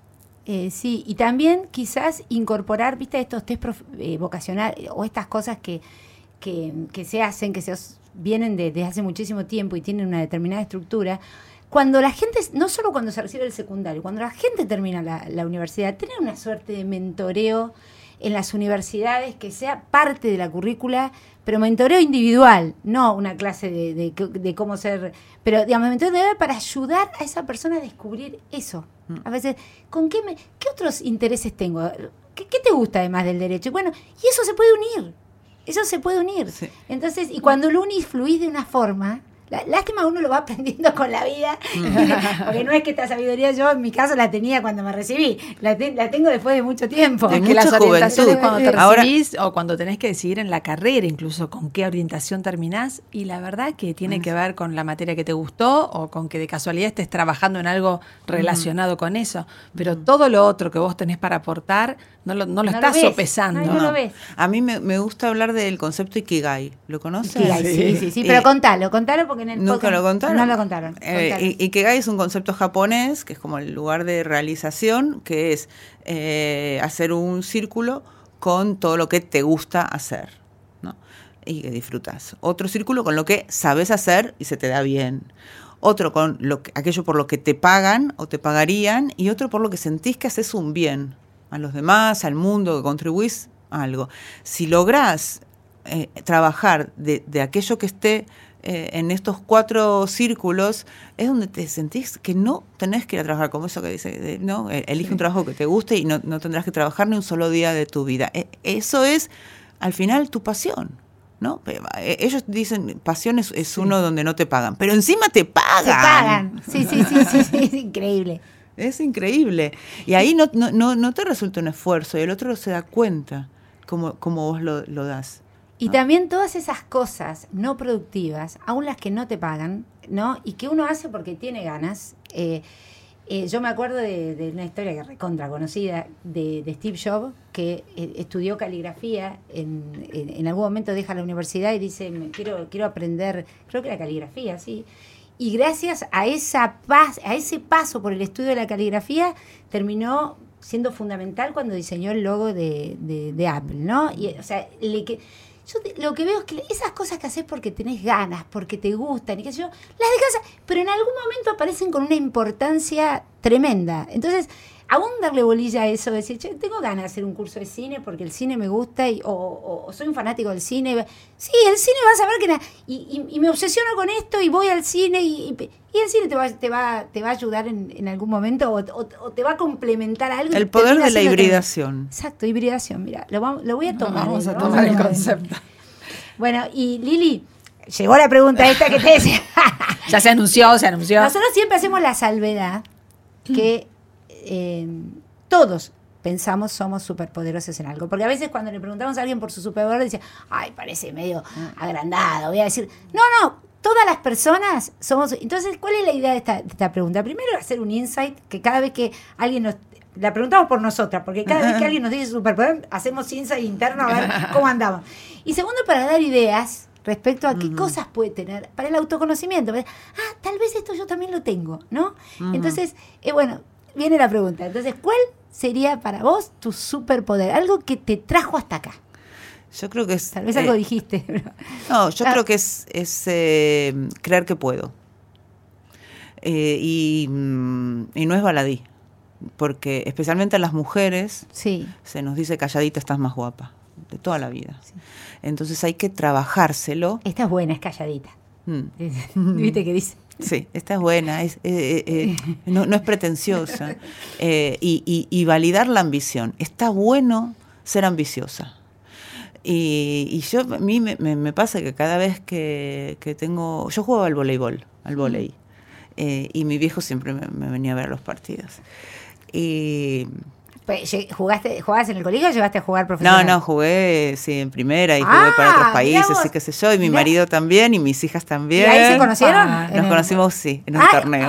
Eh, sí, y también quizás incorporar, viste, estos test prof, eh, vocacionales o estas cosas que, que, que se hacen, que se vienen de, desde hace muchísimo tiempo y tienen una determinada estructura. Cuando la gente, no solo cuando se recibe el secundario, cuando la gente termina la, la universidad, tener una suerte de mentoreo en las universidades que sea parte de la currícula, pero mentoreo individual, no una clase de, de, de cómo ser, pero digamos, mentoreo individual para ayudar a esa persona a descubrir eso. A veces, ¿con qué, me, qué otros intereses tengo? ¿Qué, qué te gusta además del derecho? Bueno, y eso se puede unir, eso se puede unir. Sí. Entonces, y cuando lo unís, fluís de una forma... La, lástima uno lo va aprendiendo con la vida, porque no es que esta sabiduría yo en mi caso la tenía cuando me recibí, la, te, la tengo después de mucho tiempo. Es que las orientaciones cuando te recibís Ahora, o cuando tenés que decidir en la carrera, incluso con qué orientación terminás, y la verdad que tiene uh-huh. que ver con la materia que te gustó o con que de casualidad estés trabajando en algo relacionado uh-huh. con eso, pero uh-huh. todo lo otro que vos tenés para aportar no lo, no lo no estás lo sopesando. No, no lo ves. A mí me, me gusta hablar del concepto Ikigai, ¿lo conoces? Ikigai, sí, sí, sí, sí. pero eh, contalo, contalo porque en el ¿Nunca podcast lo contaron? No lo contaron. Eh, Ikigai es un concepto japonés, que es como el lugar de realización, que es eh, hacer un círculo con todo lo que te gusta hacer, ¿no? Y que disfrutas. Otro círculo con lo que sabes hacer y se te da bien. Otro con lo que, aquello por lo que te pagan o te pagarían, y otro por lo que sentís que haces un bien a los demás, al mundo, que contribuís a algo. Si lográs eh, trabajar de, de aquello que esté eh, en estos cuatro círculos, es donde te sentís que no tenés que ir a trabajar, como eso que dice, de, ¿no? Elige sí. un trabajo que te guste y no, no tendrás que trabajar ni un solo día de tu vida. Eh, eso es, al final, tu pasión, ¿no? Ellos dicen, pasión es, es sí. uno donde no te pagan, pero encima te pagan. Te pagan, sí, sí, sí, sí, sí, es increíble. Es increíble. Y ahí no, no, no, no te resulta un esfuerzo y el otro se da cuenta como, como vos lo, lo das. Y ¿no? también todas esas cosas no productivas, aún las que no te pagan, ¿no? Y que uno hace porque tiene ganas. Eh, eh, yo me acuerdo de, de una historia que recontra conocida de, de Steve Jobs, que eh, estudió caligrafía, en, en, en algún momento deja la universidad y dice, quiero, quiero aprender, creo que la caligrafía, sí. Y gracias a esa paz, a ese paso por el estudio de la caligrafía, terminó siendo fundamental cuando diseñó el logo de, de, de Apple, ¿no? Y, o sea, le que, yo te, lo que veo es que esas cosas que haces porque tenés ganas, porque te gustan, y qué sé yo, las dejas, pero en algún momento aparecen con una importancia tremenda. Entonces, aún darle bolilla a eso, decir, che, tengo ganas de hacer un curso de cine porque el cine me gusta y, o, o, o soy un fanático del cine. Sí, el cine vas a ver que... Na- y, y, y me obsesiono con esto y voy al cine y, y, y el cine te va, te va, te va a ayudar en, en algún momento o, o, o te va a complementar algo. El poder de la hibridación. Que, exacto, hibridación. Mira, lo, vamos, lo voy a tomar. No, vamos a ¿no? tomar el concepto. Bueno, y Lili, llegó la pregunta esta que te decía. Ya se anunció, se anunció. Nosotros siempre hacemos la salvedad que... Eh, todos pensamos somos superpoderosos en algo. Porque a veces cuando le preguntamos a alguien por su superpoder, dice, ay, parece medio agrandado. Voy a decir, no, no, todas las personas somos... Entonces, ¿cuál es la idea de esta, de esta pregunta? Primero, hacer un insight, que cada vez que alguien nos... La preguntamos por nosotras, porque cada vez que alguien nos dice superpoder, hacemos insight interno a ver cómo andamos. Y segundo, para dar ideas respecto a qué uh-huh. cosas puede tener para el autoconocimiento. Ah, tal vez esto yo también lo tengo, ¿no? Uh-huh. Entonces, eh, bueno, viene la pregunta. Entonces, ¿cuál sería para vos tu superpoder? Algo que te trajo hasta acá. Yo creo que es... Tal vez algo eh, dijiste. Pero... No, yo ah. creo que es, es eh, creer que puedo. Eh, y, y no es baladí. Porque especialmente a las mujeres sí. se nos dice calladita estás más guapa, de toda la vida. Sí. Entonces hay que trabajárselo. Esta es buena, es calladita. Mm. ¿Viste qué dice? Sí, esta es buena, es, eh, eh, no, no es pretenciosa. Eh, y, y, y validar la ambición. Está bueno ser ambiciosa. Y, y yo a mí me, me pasa que cada vez que, que tengo... Yo jugaba al voleibol, al volei. Eh, y mi viejo siempre me, me venía a ver los partidos. Y... ¿Jugaste, ¿Jugabas en el colegio o llegaste a jugar profesional? No, no, jugué sí, en primera y jugué ah, para otros países y qué sé yo, y mi mirá. marido también, y mis hijas también. ¿Y ahí se conocieron? Ah, nos el... conocimos, sí, en un ah, torneo.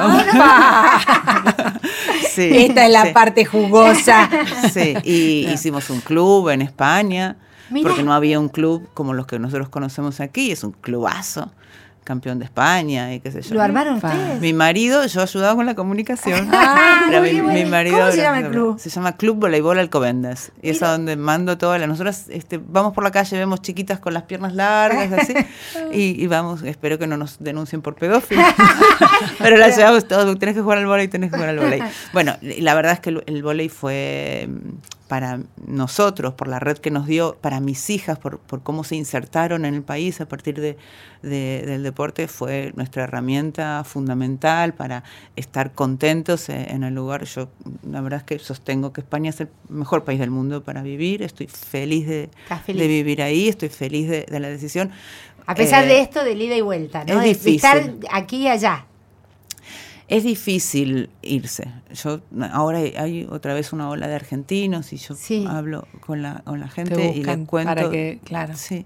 Ah, no. sí, Esta es la sí. parte jugosa. Sí, y no. hicimos un club en España, mirá. porque no había un club como los que nosotros conocemos aquí, es un clubazo. Campeón de España y qué sé yo. ¿Lo armaron ustedes? Mi marido, yo ayudaba con la comunicación. Ah, Pero muy mi, bueno. mi marido, ¿Cómo se llama el club? Se llama Club Voleibol Alcobendas. Y es a donde mando todas las... Nosotras este, vamos por la calle, vemos chiquitas con las piernas largas, así, y, y vamos, espero que no nos denuncien por pedófilos. Pero la llevamos todo, tenés que jugar al vóley, tenés que jugar al vóley. Bueno, la verdad es que el, el vóley fue... para nosotros, por la red que nos dio, para mis hijas, por, por cómo se insertaron en el país a partir de, de, del deporte, fue nuestra herramienta fundamental para estar contentos en el lugar. Yo la verdad es que sostengo que España es el mejor país del mundo para vivir, estoy feliz de, feliz? de vivir ahí, estoy feliz de, de la decisión. A pesar eh, de esto, del ida y vuelta, ¿no? Es difícil. De estar aquí y allá. Es difícil irse. Yo ahora hay otra vez una ola de argentinos y yo sí. hablo con la con la gente y les cuento. Para que, claro. Sí.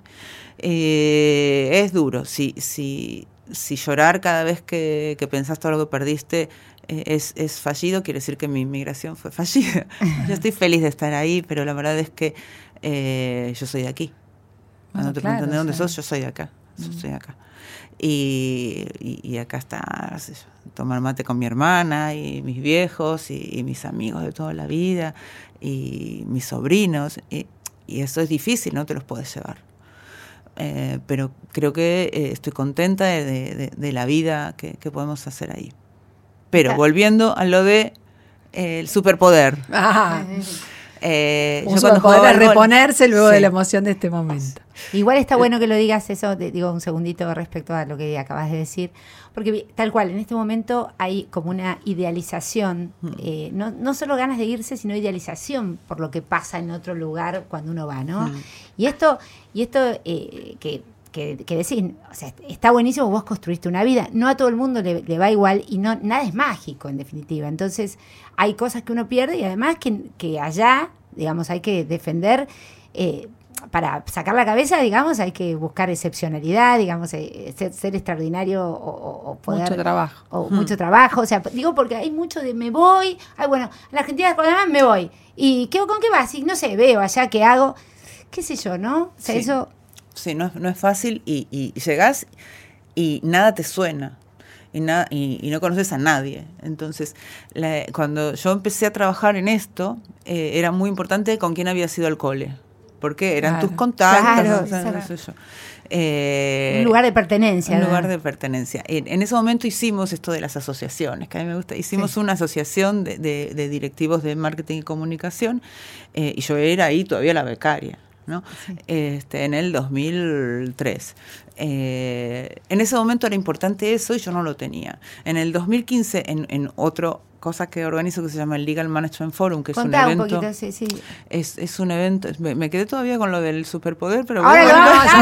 Eh, es duro. Si si si llorar cada vez que, que pensás todo lo que perdiste eh, es es fallido, quiere decir que mi inmigración fue fallida. Yo estoy feliz de estar ahí, pero la verdad es que eh, yo soy de aquí. Cuando bueno, te claro, preguntan de dónde o sea. sos, yo soy de acá. Yo soy de acá. Y, y, y acá está, no sé yo, tomar mate con mi hermana y mis viejos y, y mis amigos de toda la vida y mis sobrinos y, y eso es difícil, no te los puedes llevar, eh, pero creo que eh, estoy contenta de, de, de la vida que, que podemos hacer ahí. Pero ah. volviendo a lo de eh, el superpoder. Ah. Eh, yo cuando jugaba al reponerse luego sí. de la emoción de este momento. Igual está bueno que lo digas eso, te digo un segundito respecto a lo que acabas de decir, porque tal cual, en este momento hay como una idealización, eh, no, no solo ganas de irse, sino idealización por lo que pasa en otro lugar cuando uno va, ¿no? Mm. Y esto, y esto eh, que, que, que decís, o sea, está buenísimo, vos construiste una vida, no a todo el mundo le, le va igual y no nada es mágico en definitiva, entonces hay cosas que uno pierde y además que, que allá, digamos, hay que defender... Eh, para sacar la cabeza, digamos, hay que buscar excepcionalidad, digamos, eh, ser, ser extraordinario o, o poder... Mucho trabajo. O hmm. mucho trabajo, o sea, digo porque hay mucho de me voy, ay, bueno, en la Argentina además me voy, y ¿qué, ¿con qué vas? Y no sé, veo allá qué hago, qué sé yo, ¿no? O sea, sí. eso... Sí, no, no es fácil y, y llegás y nada te suena. Y, na, y, y no conoces a nadie. Entonces, la, cuando yo empecé a trabajar en esto, eh, era muy importante con quién había sido al cole. Porque eran claro, tus contactos. Claro, o sea, claro. No sé yo. Eh, un lugar de pertenencia. Un ¿no? lugar de pertenencia. En, en ese momento hicimos esto de las asociaciones, que a mí me gusta. Hicimos sí. una asociación de, de, de directivos de marketing y comunicación, eh, y yo era ahí todavía la becaria, ¿no? Sí. Este, en el dos mil tres. Eh, en ese momento era importante eso y yo no lo tenía. En el dos mil quince, en, en otro cosa que organizo que se llama el Legal Management Forum, que Contá es un evento. Un poquito, sí, sí. Es, es un evento. Me, me quedé todavía con lo del superpoder, pero ahora bueno, lo vamos, ya volvemos.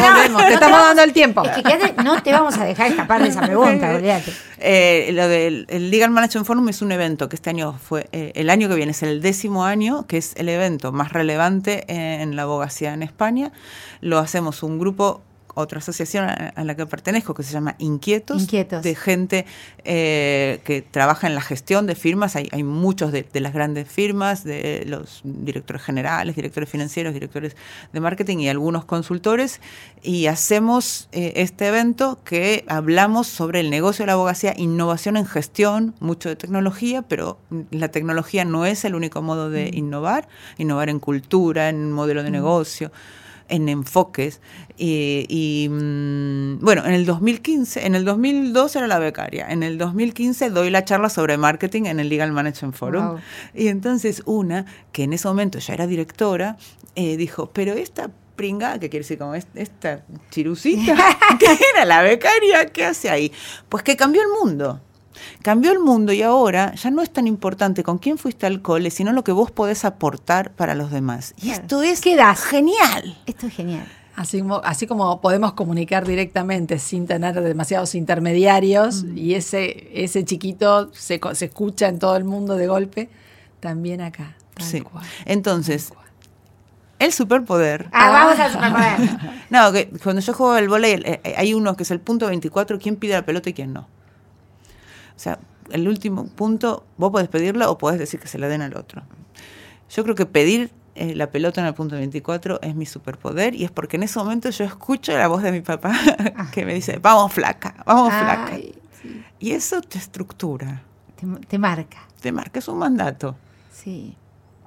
te estamos dando el tiempo. Es que quédate, no te vamos a dejar escapar de esa pregunta, olvídate. Eh, lo del el Legal Management Forum es un evento que este año fue, eh, el año que viene es el décimo año, que es el evento más relevante en la abogacía en España. Lo hacemos un grupo, otra asociación a, a la que pertenezco, que se llama Inquietos, Inquietos. de gente eh, que trabaja en la gestión de firmas. Hay, hay muchos de, de las grandes firmas, de los directores generales, directores financieros, directores de marketing y algunos consultores, y hacemos eh, este evento que hablamos sobre el negocio de la abogacía, innovación en gestión, mucho de tecnología, pero la tecnología no es el único modo de mm. innovar, innovar en cultura, en modelo de mm. negocio, en enfoques, y, y mmm, bueno, en el dos mil quince, en el dos mil dos era la becaria, en el dos mil quince doy la charla sobre marketing en el Legal Management Forum, wow. Y entonces una, que en ese momento ya era directora, eh, dijo, pero esta pringada, que quiere decir como esta chirucita, que era la becaria, ¿qué hace ahí? Pues que cambió el mundo. Cambió el mundo y ahora ya no es tan importante con quién fuiste al cole, sino lo que vos podés aportar para los demás. Y claro. Esto es ¿Qué das? Genial. Esto es genial. Así como, así como podemos comunicar directamente sin tener demasiados intermediarios mm. y ese, ese chiquito se, se escucha en todo el mundo de golpe, también acá. Tal sí. cual, Entonces, tal cual. El superpoder. Ah, vamos al superpoder. No, que cuando yo juego al vóley eh, hay uno que es el punto veinticuatro, quién pide la pelota y quién no. O sea, el último punto, vos podés pedirla o podés decir que se la den al otro. Yo creo que pedir eh, la pelota en el punto veinticuatro es mi superpoder, y es porque en ese momento yo escucho la voz de mi papá que me dice, vamos flaca, vamos Ay, flaca. Sí. Y eso te estructura. Te, te marca. Te marca, es un mandato. Sí.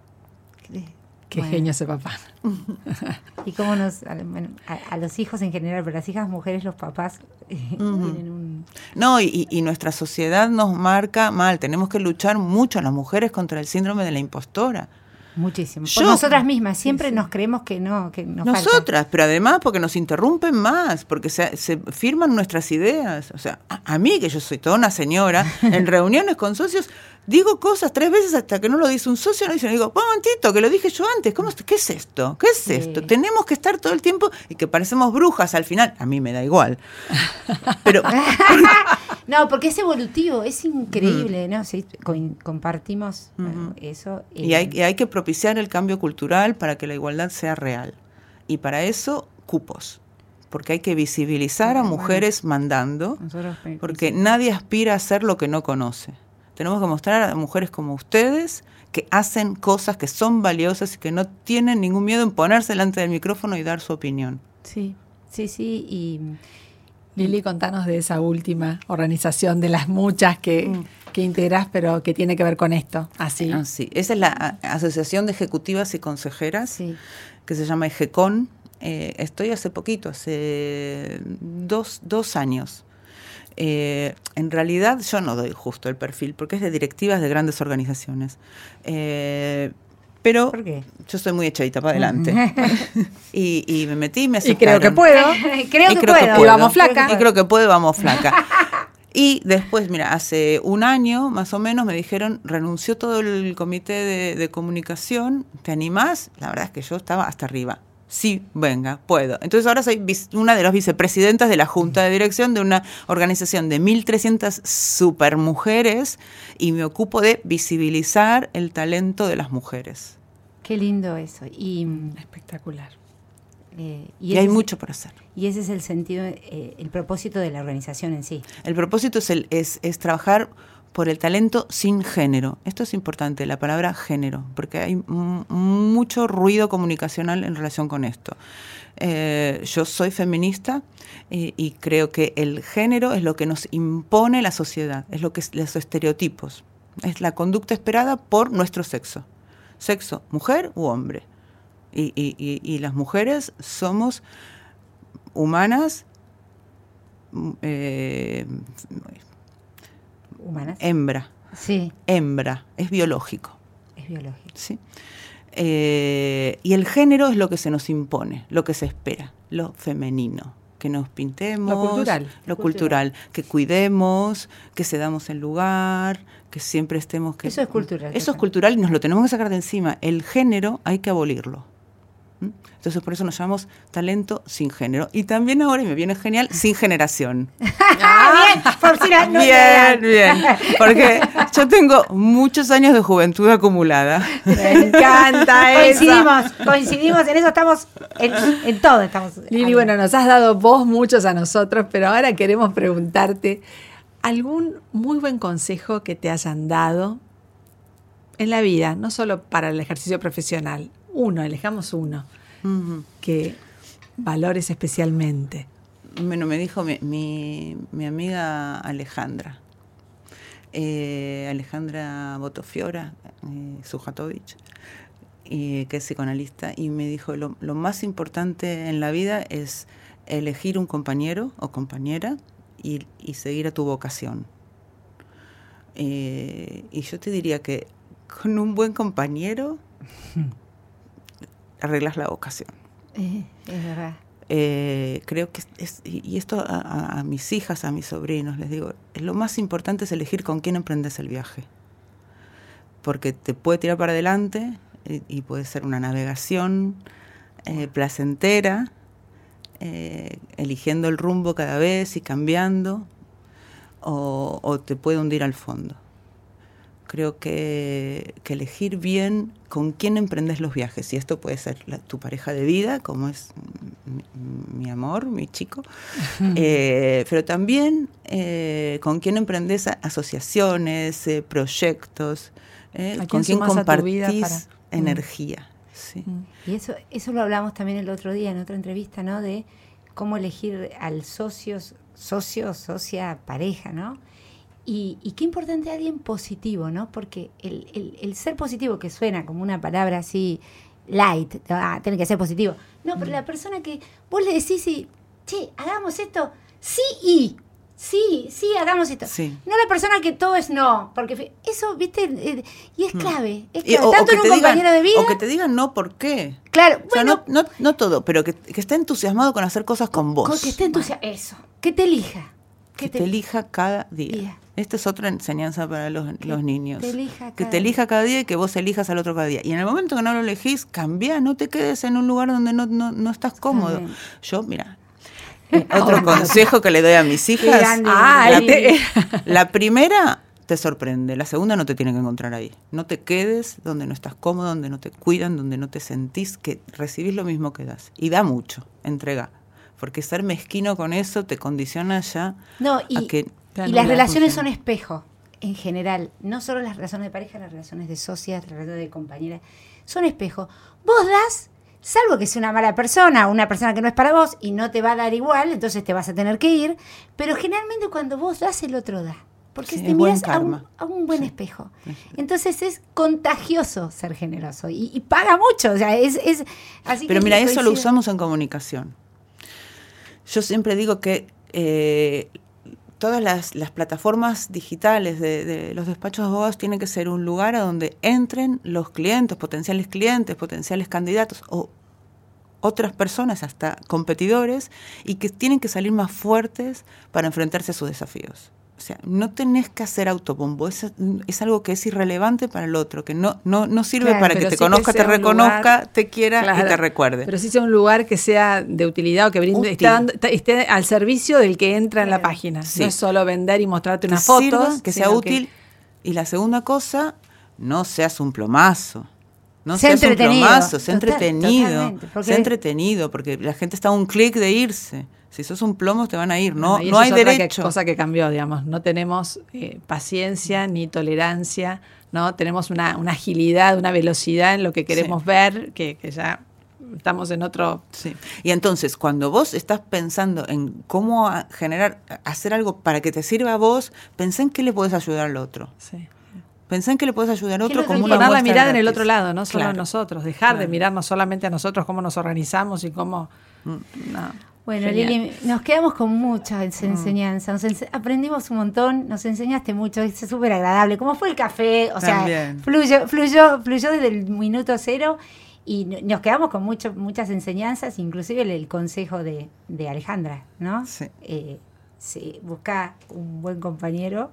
Qué bueno. genio ese papá. Y cómo nos, a, bueno, a, a los hijos en general, pero las hijas mujeres, los papás eh, uh-huh. tienen un... No, y, y nuestra sociedad nos marca mal. Tenemos que luchar mucho las mujeres contra el síndrome de la impostora. Muchísimo. Por Yo, nosotras mismas, siempre sí, sí. nos creemos que no, que nos Nosotras, falta. Pero además porque nos interrumpen más, porque se, se firman nuestras ideas. O sea, a, a mí, que yo soy toda una señora, en reuniones con socios, digo cosas tres veces hasta que no lo dice un socio, no dice, digo, un momentito, que lo dije yo antes, ¿cómo, ¿qué es esto? ¿Qué es sí. esto? Tenemos que estar todo el tiempo, y que parecemos brujas al final, a mí me da igual. Pero no, porque es evolutivo, es increíble, mm. ¿no? Sí, compartimos uh-huh. eso. Eh. Y hay, y hay que propiciar el cambio cultural para que la igualdad sea real. Y para eso, cupos. Porque hay que visibilizar a mujeres mandando, porque nadie aspira a hacer lo que no conoce. Tenemos que mostrar a mujeres como ustedes que hacen cosas que son valiosas y que no tienen ningún miedo en ponerse delante del micrófono y dar su opinión. Sí, sí, sí. Y Lili, contanos de esa última organización, de las muchas que, mm. que integrás, pero que tiene que ver con esto. Así. Ah, sí. Esa es la Asociación de Ejecutivas y Consejeras, sí. que se llama EGECON. Eh, estoy hace poquito, hace dos, dos años. Eh, en realidad yo no doy justo el perfil, porque es de directivas de grandes organizaciones. Eh, pero ¿Por qué? Yo soy muy echadita para adelante. y, y me metí y me aceptaron. Y creo que puedo. creo, y que creo puedo. que puedo. Y vamos flaca. Y creo que puedo, vamos flaca. Y después, mira, hace un año más o menos me dijeron, renunció todo el comité de, de comunicación, ¿te animás? La verdad es que yo estaba hasta arriba. Sí, venga, puedo. Entonces ahora soy una de las vicepresidentas de la Junta de Dirección de una organización de mil trescientas supermujeres, y me ocupo de visibilizar el talento de las mujeres. Qué lindo eso. Y espectacular. Eh, y, y hay mucho por hacer. Y ese es el sentido, eh, el propósito de la organización en sí. El propósito es, el, es, es trabajar por el talento sin género. Esto es importante, la palabra género, porque hay m- mucho ruido comunicacional en relación con esto. Eh, yo soy feminista y, y creo que el género es lo que nos impone la sociedad, es lo que es los estereotipos, es la conducta esperada por nuestro sexo. Sexo, mujer u hombre. Y, y, y, y las mujeres somos humanas, eh, humanas. Hembra. Sí. Hembra, es biológico. Es biológico. ¿Sí? Eh, y el género es lo que se nos impone, lo que se espera, lo femenino. Que nos pintemos. Lo cultural. Lo cultural. Que cuidemos, que cedamos el lugar, que siempre estemos... Que, eso es cultural. Eso es cultural y nos lo tenemos que sacar de encima. El género hay que abolirlo. ¿Mm? Entonces por eso nos llamamos talento sin género. Y también ahora, y me viene genial, sin generación. Ah, bien, por si la- no Bien, bien. Porque yo tengo muchos años de juventud acumulada. Me encanta eso. Coincidimos, coincidimos en eso, estamos en, en todo. Estamos Lili, bueno, nos has dado vos muchos a nosotros, pero ahora queremos preguntarte algún muy buen consejo que te hayan dado en la vida, no solo para el ejercicio profesional. Uno, elijamos uno, Uh-huh. que valores especialmente. Bueno, me dijo mi, mi, mi amiga Alejandra, eh, Alejandra Botofiora, eh, Sujatovich, eh, que es psicoanalista, y me dijo, lo, lo más importante en la vida es elegir un compañero o compañera y, y seguir a tu vocación. Eh, y yo te diría que con un buen compañero arreglas la vocación. Eh, es verdad. Eh, creo que es, y esto a, a, a mis hijas, a mis sobrinos, les digo, lo más importante es elegir con quién emprendes el viaje, porque te puede tirar para adelante y, y puede ser una navegación eh, placentera, eh, eligiendo el rumbo cada vez y cambiando, o, o te puede hundir al fondo. Creo que, que elegir bien con quién emprendes los viajes, y esto puede ser la, tu pareja de vida, como es mi, mi amor, mi chico, eh, pero también eh, con quién emprendes asociaciones, eh, proyectos, eh, con quién compartís para... energía. Sí. Y eso, eso lo hablamos también el otro día en otra entrevista, ¿no? De cómo elegir al socio, socio, socia, pareja, ¿no? Y, y qué importante alguien positivo, ¿no? Porque el, el, el ser positivo, que suena como una palabra así light, ah, tiene que ser positivo. No, pero la persona que vos le decís, y, che, hagamos esto, sí y, sí, sí, hagamos esto. Sí. No la persona que todo es no, porque eso, viste, eh, y es clave, es clave. Y, o, tanto o en un digan, compañero de vida. O que te digan no, ¿por qué? Claro, o sea, bueno. no, no, no todo, pero que, que esté entusiasmado con hacer cosas con vos. Con que esté entusiasmado, eso, que te elija. Que, que te, te elija cada día. día. Esta es otra enseñanza para los, los niños. Te elija que te elija cada día y que vos elijas al otro cada día. Y en el momento que no lo elegís, cambia, no te quedes en un lugar donde no, no, no estás cómodo. También. Yo, mira, eh, otro consejo que le doy a mis hijas. Ah, la, te, la primera te sorprende, la segunda no te tiene que encontrar ahí. No te quedes donde no estás cómodo, donde no te cuidan, donde no te sentís que recibís lo mismo que das. Y da mucho, entrega. Porque ser mezquino con eso te condiciona ya no, y, a que... Y las relaciones son espejo, en general. No solo las relaciones de pareja, las relaciones de socias, las relaciones de compañeras. Son espejo. Vos das, salvo que sea una mala persona, una persona que no es para vos y no te va a dar igual, entonces te vas a tener que ir. Pero generalmente cuando vos das, el otro da. Porque sí, te miras a un, a un buen sí. espejo. Entonces es contagioso ser generoso. Y, y paga mucho. O sea, es, es así. Pero que mira, eso coincide. Lo usamos en comunicación. Yo siempre digo que... Eh, todas las, las plataformas digitales de, de los despachos de abogados tienen que ser un lugar a donde entren los clientes, potenciales clientes, potenciales candidatos o otras personas, hasta competidores, y que tienen que salir más fuertes para enfrentarse a sus desafíos. O sea, no tenés que hacer autobombo, es, es algo que es irrelevante para el otro, que no, no, no sirve claro, para que te sí conozca, que te reconozca, lugar, te quiera claro, y te recuerde. Pero sí sea un lugar que sea de utilidad o que brinde, esté, dando, esté al servicio del que entra en la página. Sí. No es solo vender y mostrarte unas fotos. Sirva, que sea útil. Que... Y la segunda cosa, no seas un plomazo. No sea seas un plomazo, sea Total, entretenido. Sea entretenido, porque la gente está a un clic de irse. Si sos un plomo te van a ir, no, no, no hay es derecho. Otra cosa que cambió, digamos, no tenemos eh, paciencia ni tolerancia, no tenemos una, una agilidad, una velocidad en lo que queremos sí. ver, que, que ya estamos en otro... Sí. Y entonces, cuando vos estás pensando en cómo generar, hacer algo para que te sirva a vos, pensá en qué le podés ayudar al otro. Sí. Pensá en que le puedes ayudar a otro como una poner la mirada gratis. En el otro lado, no solo claro. en nosotros, dejar claro. de mirarnos solamente a nosotros, cómo nos organizamos y cómo... Mm. No. Bueno, genial. Lili, nos quedamos con mucha enseñanza, nos ens- aprendimos un montón, nos enseñaste mucho, es súper agradable. ¿Cómo fue el café? O También. sea, fluyó, fluyó, fluyó desde el minuto cero y nos quedamos con mucho, muchas enseñanzas, inclusive el, el consejo de, de Alejandra, ¿no? Sí. Eh, sí, busca un buen compañero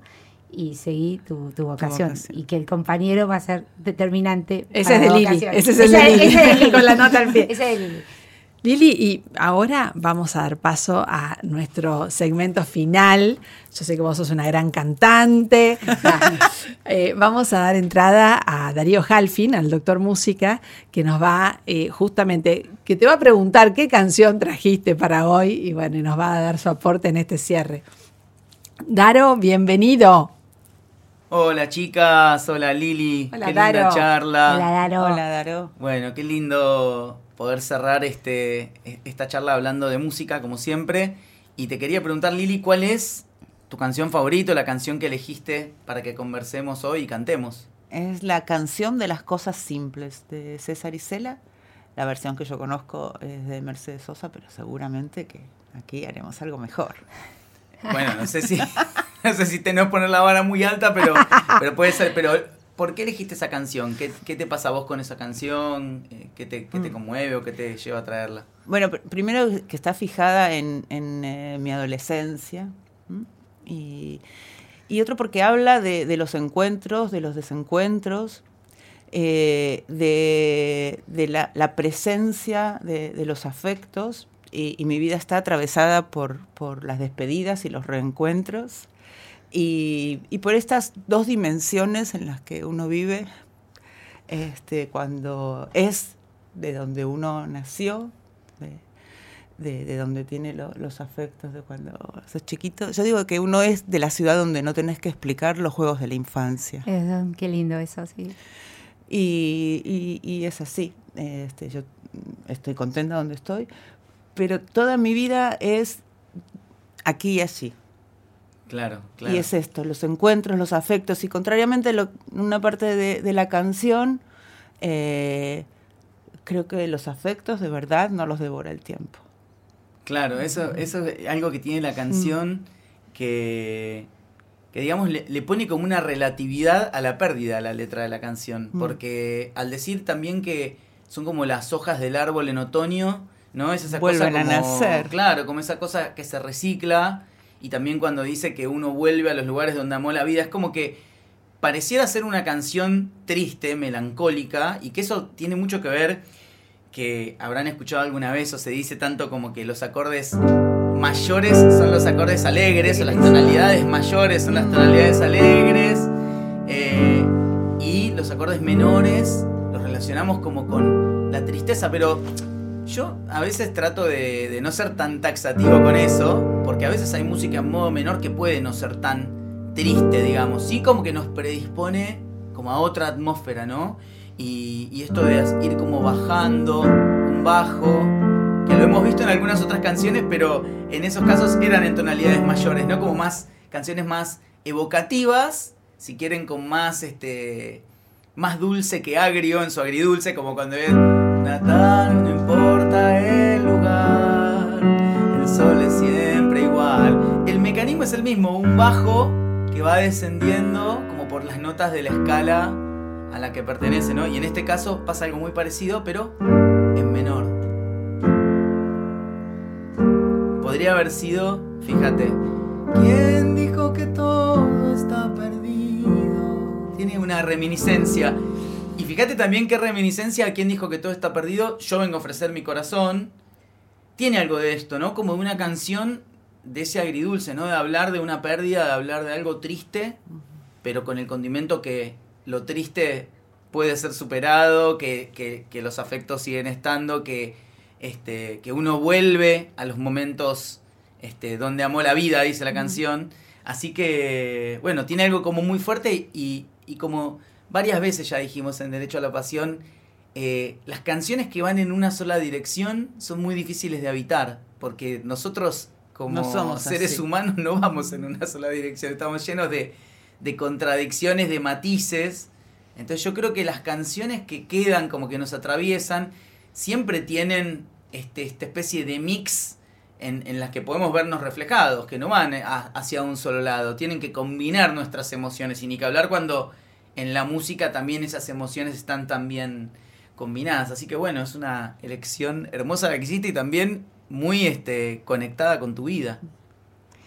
y seguí tu, tu vocación. vocación. Y que el compañero va a ser determinante. Ese para es de la Lili, vocación. ese es el Ese- de Lili. ese es de Lili. Con la nota al pie. Ese es de Lili. Lili, y ahora vamos a dar paso a nuestro segmento final. Yo sé que vos sos una gran cantante. Eh, vamos a dar entrada a Darío Halfin, al doctor música, que nos va eh, justamente, que te va a preguntar qué canción trajiste para hoy y bueno, y nos va a dar su aporte en este cierre. Daro, bienvenido. Hola chicas, hola Lili, Hola, qué linda Daro. charla. Hola, Daro. Hola, Daro. Bueno, qué lindo poder cerrar este, esta charla hablando de música, como siempre. Y te quería preguntar, Lili, ¿cuál es tu canción favorita, la canción que elegiste para que conversemos hoy y cantemos? Es la canción de las cosas simples de César Isela. La versión que yo conozco es de Mercedes Sosa, pero seguramente que aquí haremos algo mejor. Bueno, no sé si, no sé si te no poner la vara muy alta, pero, pero puede ser. Pero ¿por qué elegiste esa canción? ¿Qué, qué te pasa a vos con esa canción? Eh, ¿Qué te, qué te conmueve o qué te lleva a traerla? Bueno, pr- primero que está fijada en, en eh, mi adolescencia. ¿m? Y, y otro porque habla de, de los encuentros, de los desencuentros, eh, de, de la, la presencia de, de los afectos. Y, y mi vida está atravesada por, por las despedidas y los reencuentros. Y, y por estas dos dimensiones en las que uno vive, este, cuando es de donde uno nació, de, de, de donde tiene lo, los afectos de cuando sos chiquito. Yo digo que uno es de la ciudad donde no tenés que explicar los juegos de la infancia. Eh, qué lindo eso, sí. Y, y, y es así. Este, yo estoy contenta donde estoy, pero toda mi vida es aquí y allí. Claro, claro. Y es esto, los encuentros, los afectos. Y contrariamente a una parte de, de la canción, eh, creo que los afectos de verdad no los devora el tiempo. Claro, eso, eso es algo que tiene la canción que, que digamos, le, le pone como una relatividad a la pérdida a la letra de la canción. Mm. Porque al decir también que son como las hojas del árbol en otoño, ¿no? Es esa Vuelven cosa a como, nacer. claro, como esa cosa que se recicla. Y también cuando dice que uno vuelve a los lugares donde amó la vida, es como que pareciera ser una canción triste, melancólica, y que eso tiene mucho que ver, que habrán escuchado alguna vez, o se dice tanto como que los acordes mayores son los acordes alegres, o las tonalidades mayores son las tonalidades alegres, eh, y los acordes menores los relacionamos como con la tristeza, pero yo a veces trato de, de no ser tan taxativo con eso, porque a veces hay música en modo menor que puede no ser tan triste, digamos, sí como que nos predispone como a otra atmósfera, ¿no? Y, y esto de ir como bajando un bajo, que lo hemos visto en algunas otras canciones, pero en esos casos eran en tonalidades mayores, ¿no? Como más canciones más evocativas, si quieren con más, este, más dulce que agrio en su agridulce, como cuando es Natal, no importa el lugar, el sol es siempre igual. El mecanismo es el mismo, un bajo que va descendiendo como por las notas de la escala a la que pertenece, ¿no? Y en este caso pasa algo muy parecido, pero en menor. Podría haber sido, fíjate, ¿quién dijo que todo está perdido? Tiene una reminiscencia. Y fíjate también qué reminiscencia a quién dijo que todo está perdido. Yo vengo a ofrecer mi corazón. Tiene algo de esto, ¿no? Como de una canción de ese agridulce, ¿no? De hablar de una pérdida, de hablar de algo triste, pero con el condimento que lo triste puede ser superado, que, que, que los afectos siguen estando, que, este, que uno vuelve a los momentos este, donde amó la vida, dice la canción. Así que, bueno, tiene algo como muy fuerte y, y como varias veces ya dijimos en Derecho a la Pasión, eh, las canciones que van en una sola dirección son muy difíciles de habitar, porque nosotros como No somos seres así. humanos no vamos en una sola dirección, estamos llenos de, de contradicciones, de matices. Entonces yo creo que las canciones que quedan como que nos atraviesan siempre tienen este, esta especie de mix en, en las que podemos vernos reflejados, que no van a, hacia un solo lado, tienen que combinar nuestras emociones, y ni que hablar cuando en la música también esas emociones están tan bien combinadas. Así que bueno, es una elección hermosa la que hiciste y también muy este, conectada con tu vida.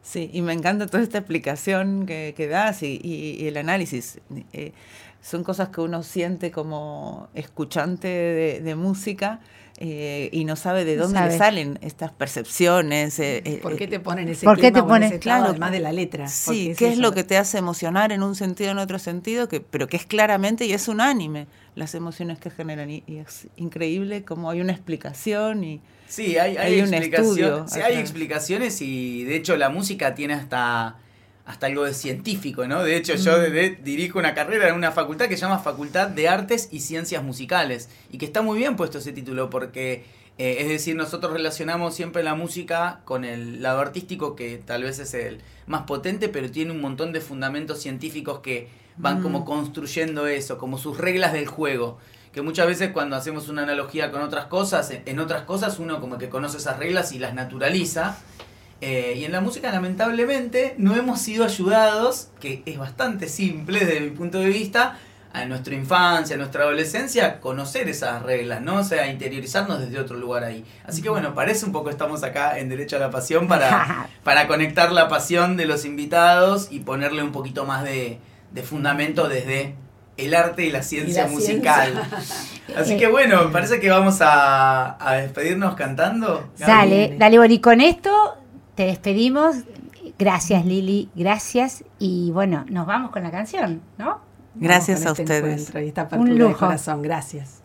Sí, y me encanta toda esta explicación que, que das y, y, y el análisis. Eh, son cosas que uno siente como escuchante de, de música eh, y no sabe de dónde sabe. le salen estas percepciones. Eh, ¿Por qué te ponen ese ¿Por qué clima te o en ponen? ese estado, Claro, además de la letra? Sí, Porque qué es eso. lo que te hace emocionar en un sentido, en otro sentido, que, pero que es claramente y es unánime las emociones que generan. Y, y es increíble cómo hay una explicación y... Sí, hay, hay, Hay un explicación- estudio sí, hay atrás. explicaciones y de hecho la música tiene hasta, hasta algo de científico, ¿no? De hecho yo de- de- dirijo una carrera en una facultad que se llama Facultad de Artes y Ciencias Musicales y que está muy bien puesto ese título porque, eh, es decir, nosotros relacionamos siempre la música con el lado artístico que tal vez es el más potente, pero tiene un montón de fundamentos científicos que van Mm. como construyendo eso, como sus reglas del juego. Que muchas veces cuando hacemos una analogía con otras cosas, en otras cosas uno como que conoce esas reglas y las naturaliza. Eh, y en la música lamentablemente no hemos sido ayudados, que es bastante simple desde mi punto de vista, a nuestra infancia, a nuestra adolescencia, a conocer esas reglas, ¿no? O sea, interiorizarnos desde otro lugar ahí. Así que bueno, parece un poco estamos acá en Derecho a la Pasión para, para conectar la pasión de los invitados y ponerle un poquito más de, de fundamento desde el arte y la ciencia Y la musical. ciencia. Así que bueno, parece que vamos a, a despedirnos cantando. Dale, Gaby. dale, bueno, y con esto te despedimos. Gracias, Lili, gracias. Y bueno, nos vamos con la canción, ¿no? Gracias Vamos a con este ustedes. encuentro y esta Un apertura de lujo. corazón. Gracias.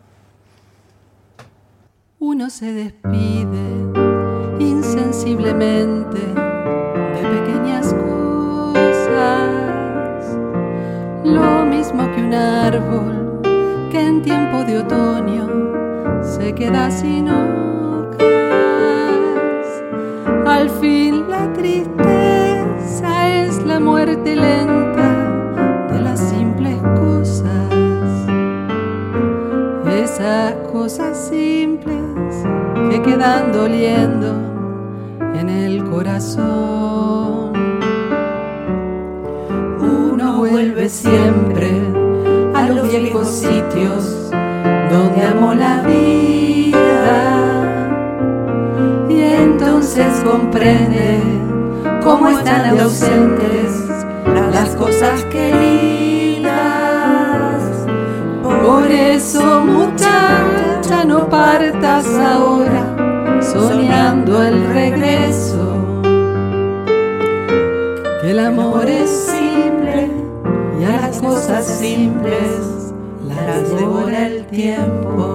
Uno se despide insensiblemente de pequeñas cosas, lo mismo que un árbol que en tiempo de otoño se queda sin hojas. Al fin la tristeza es la muerte lenta de las simples cosas, esas cosas simples que quedan doliendo en el corazón. Uno vuelve siempre a los viejos sitios donde amó la vida y entonces comprende cómo están ausentes las cosas queridas. Por eso, muchacha, no partas ahora soñando el regreso, que el amor es simple y a las cosas simples las devora el tiempo.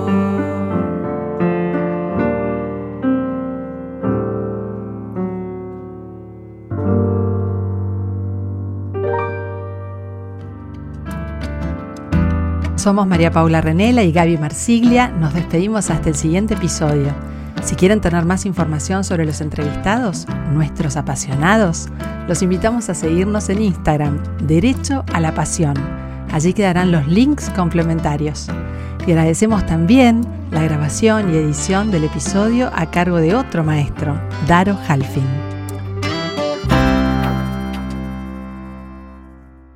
Somos María Paula Renela y Gaby Marsiglia. Nos despedimos hasta el siguiente episodio. Si quieren tener más información sobre los entrevistados, nuestros apasionados, los invitamos a seguirnos en Instagram, Derecho a la Pasión. Allí quedarán los links complementarios. Y agradecemos también la grabación y edición del episodio a cargo de otro maestro, Daro Halfin.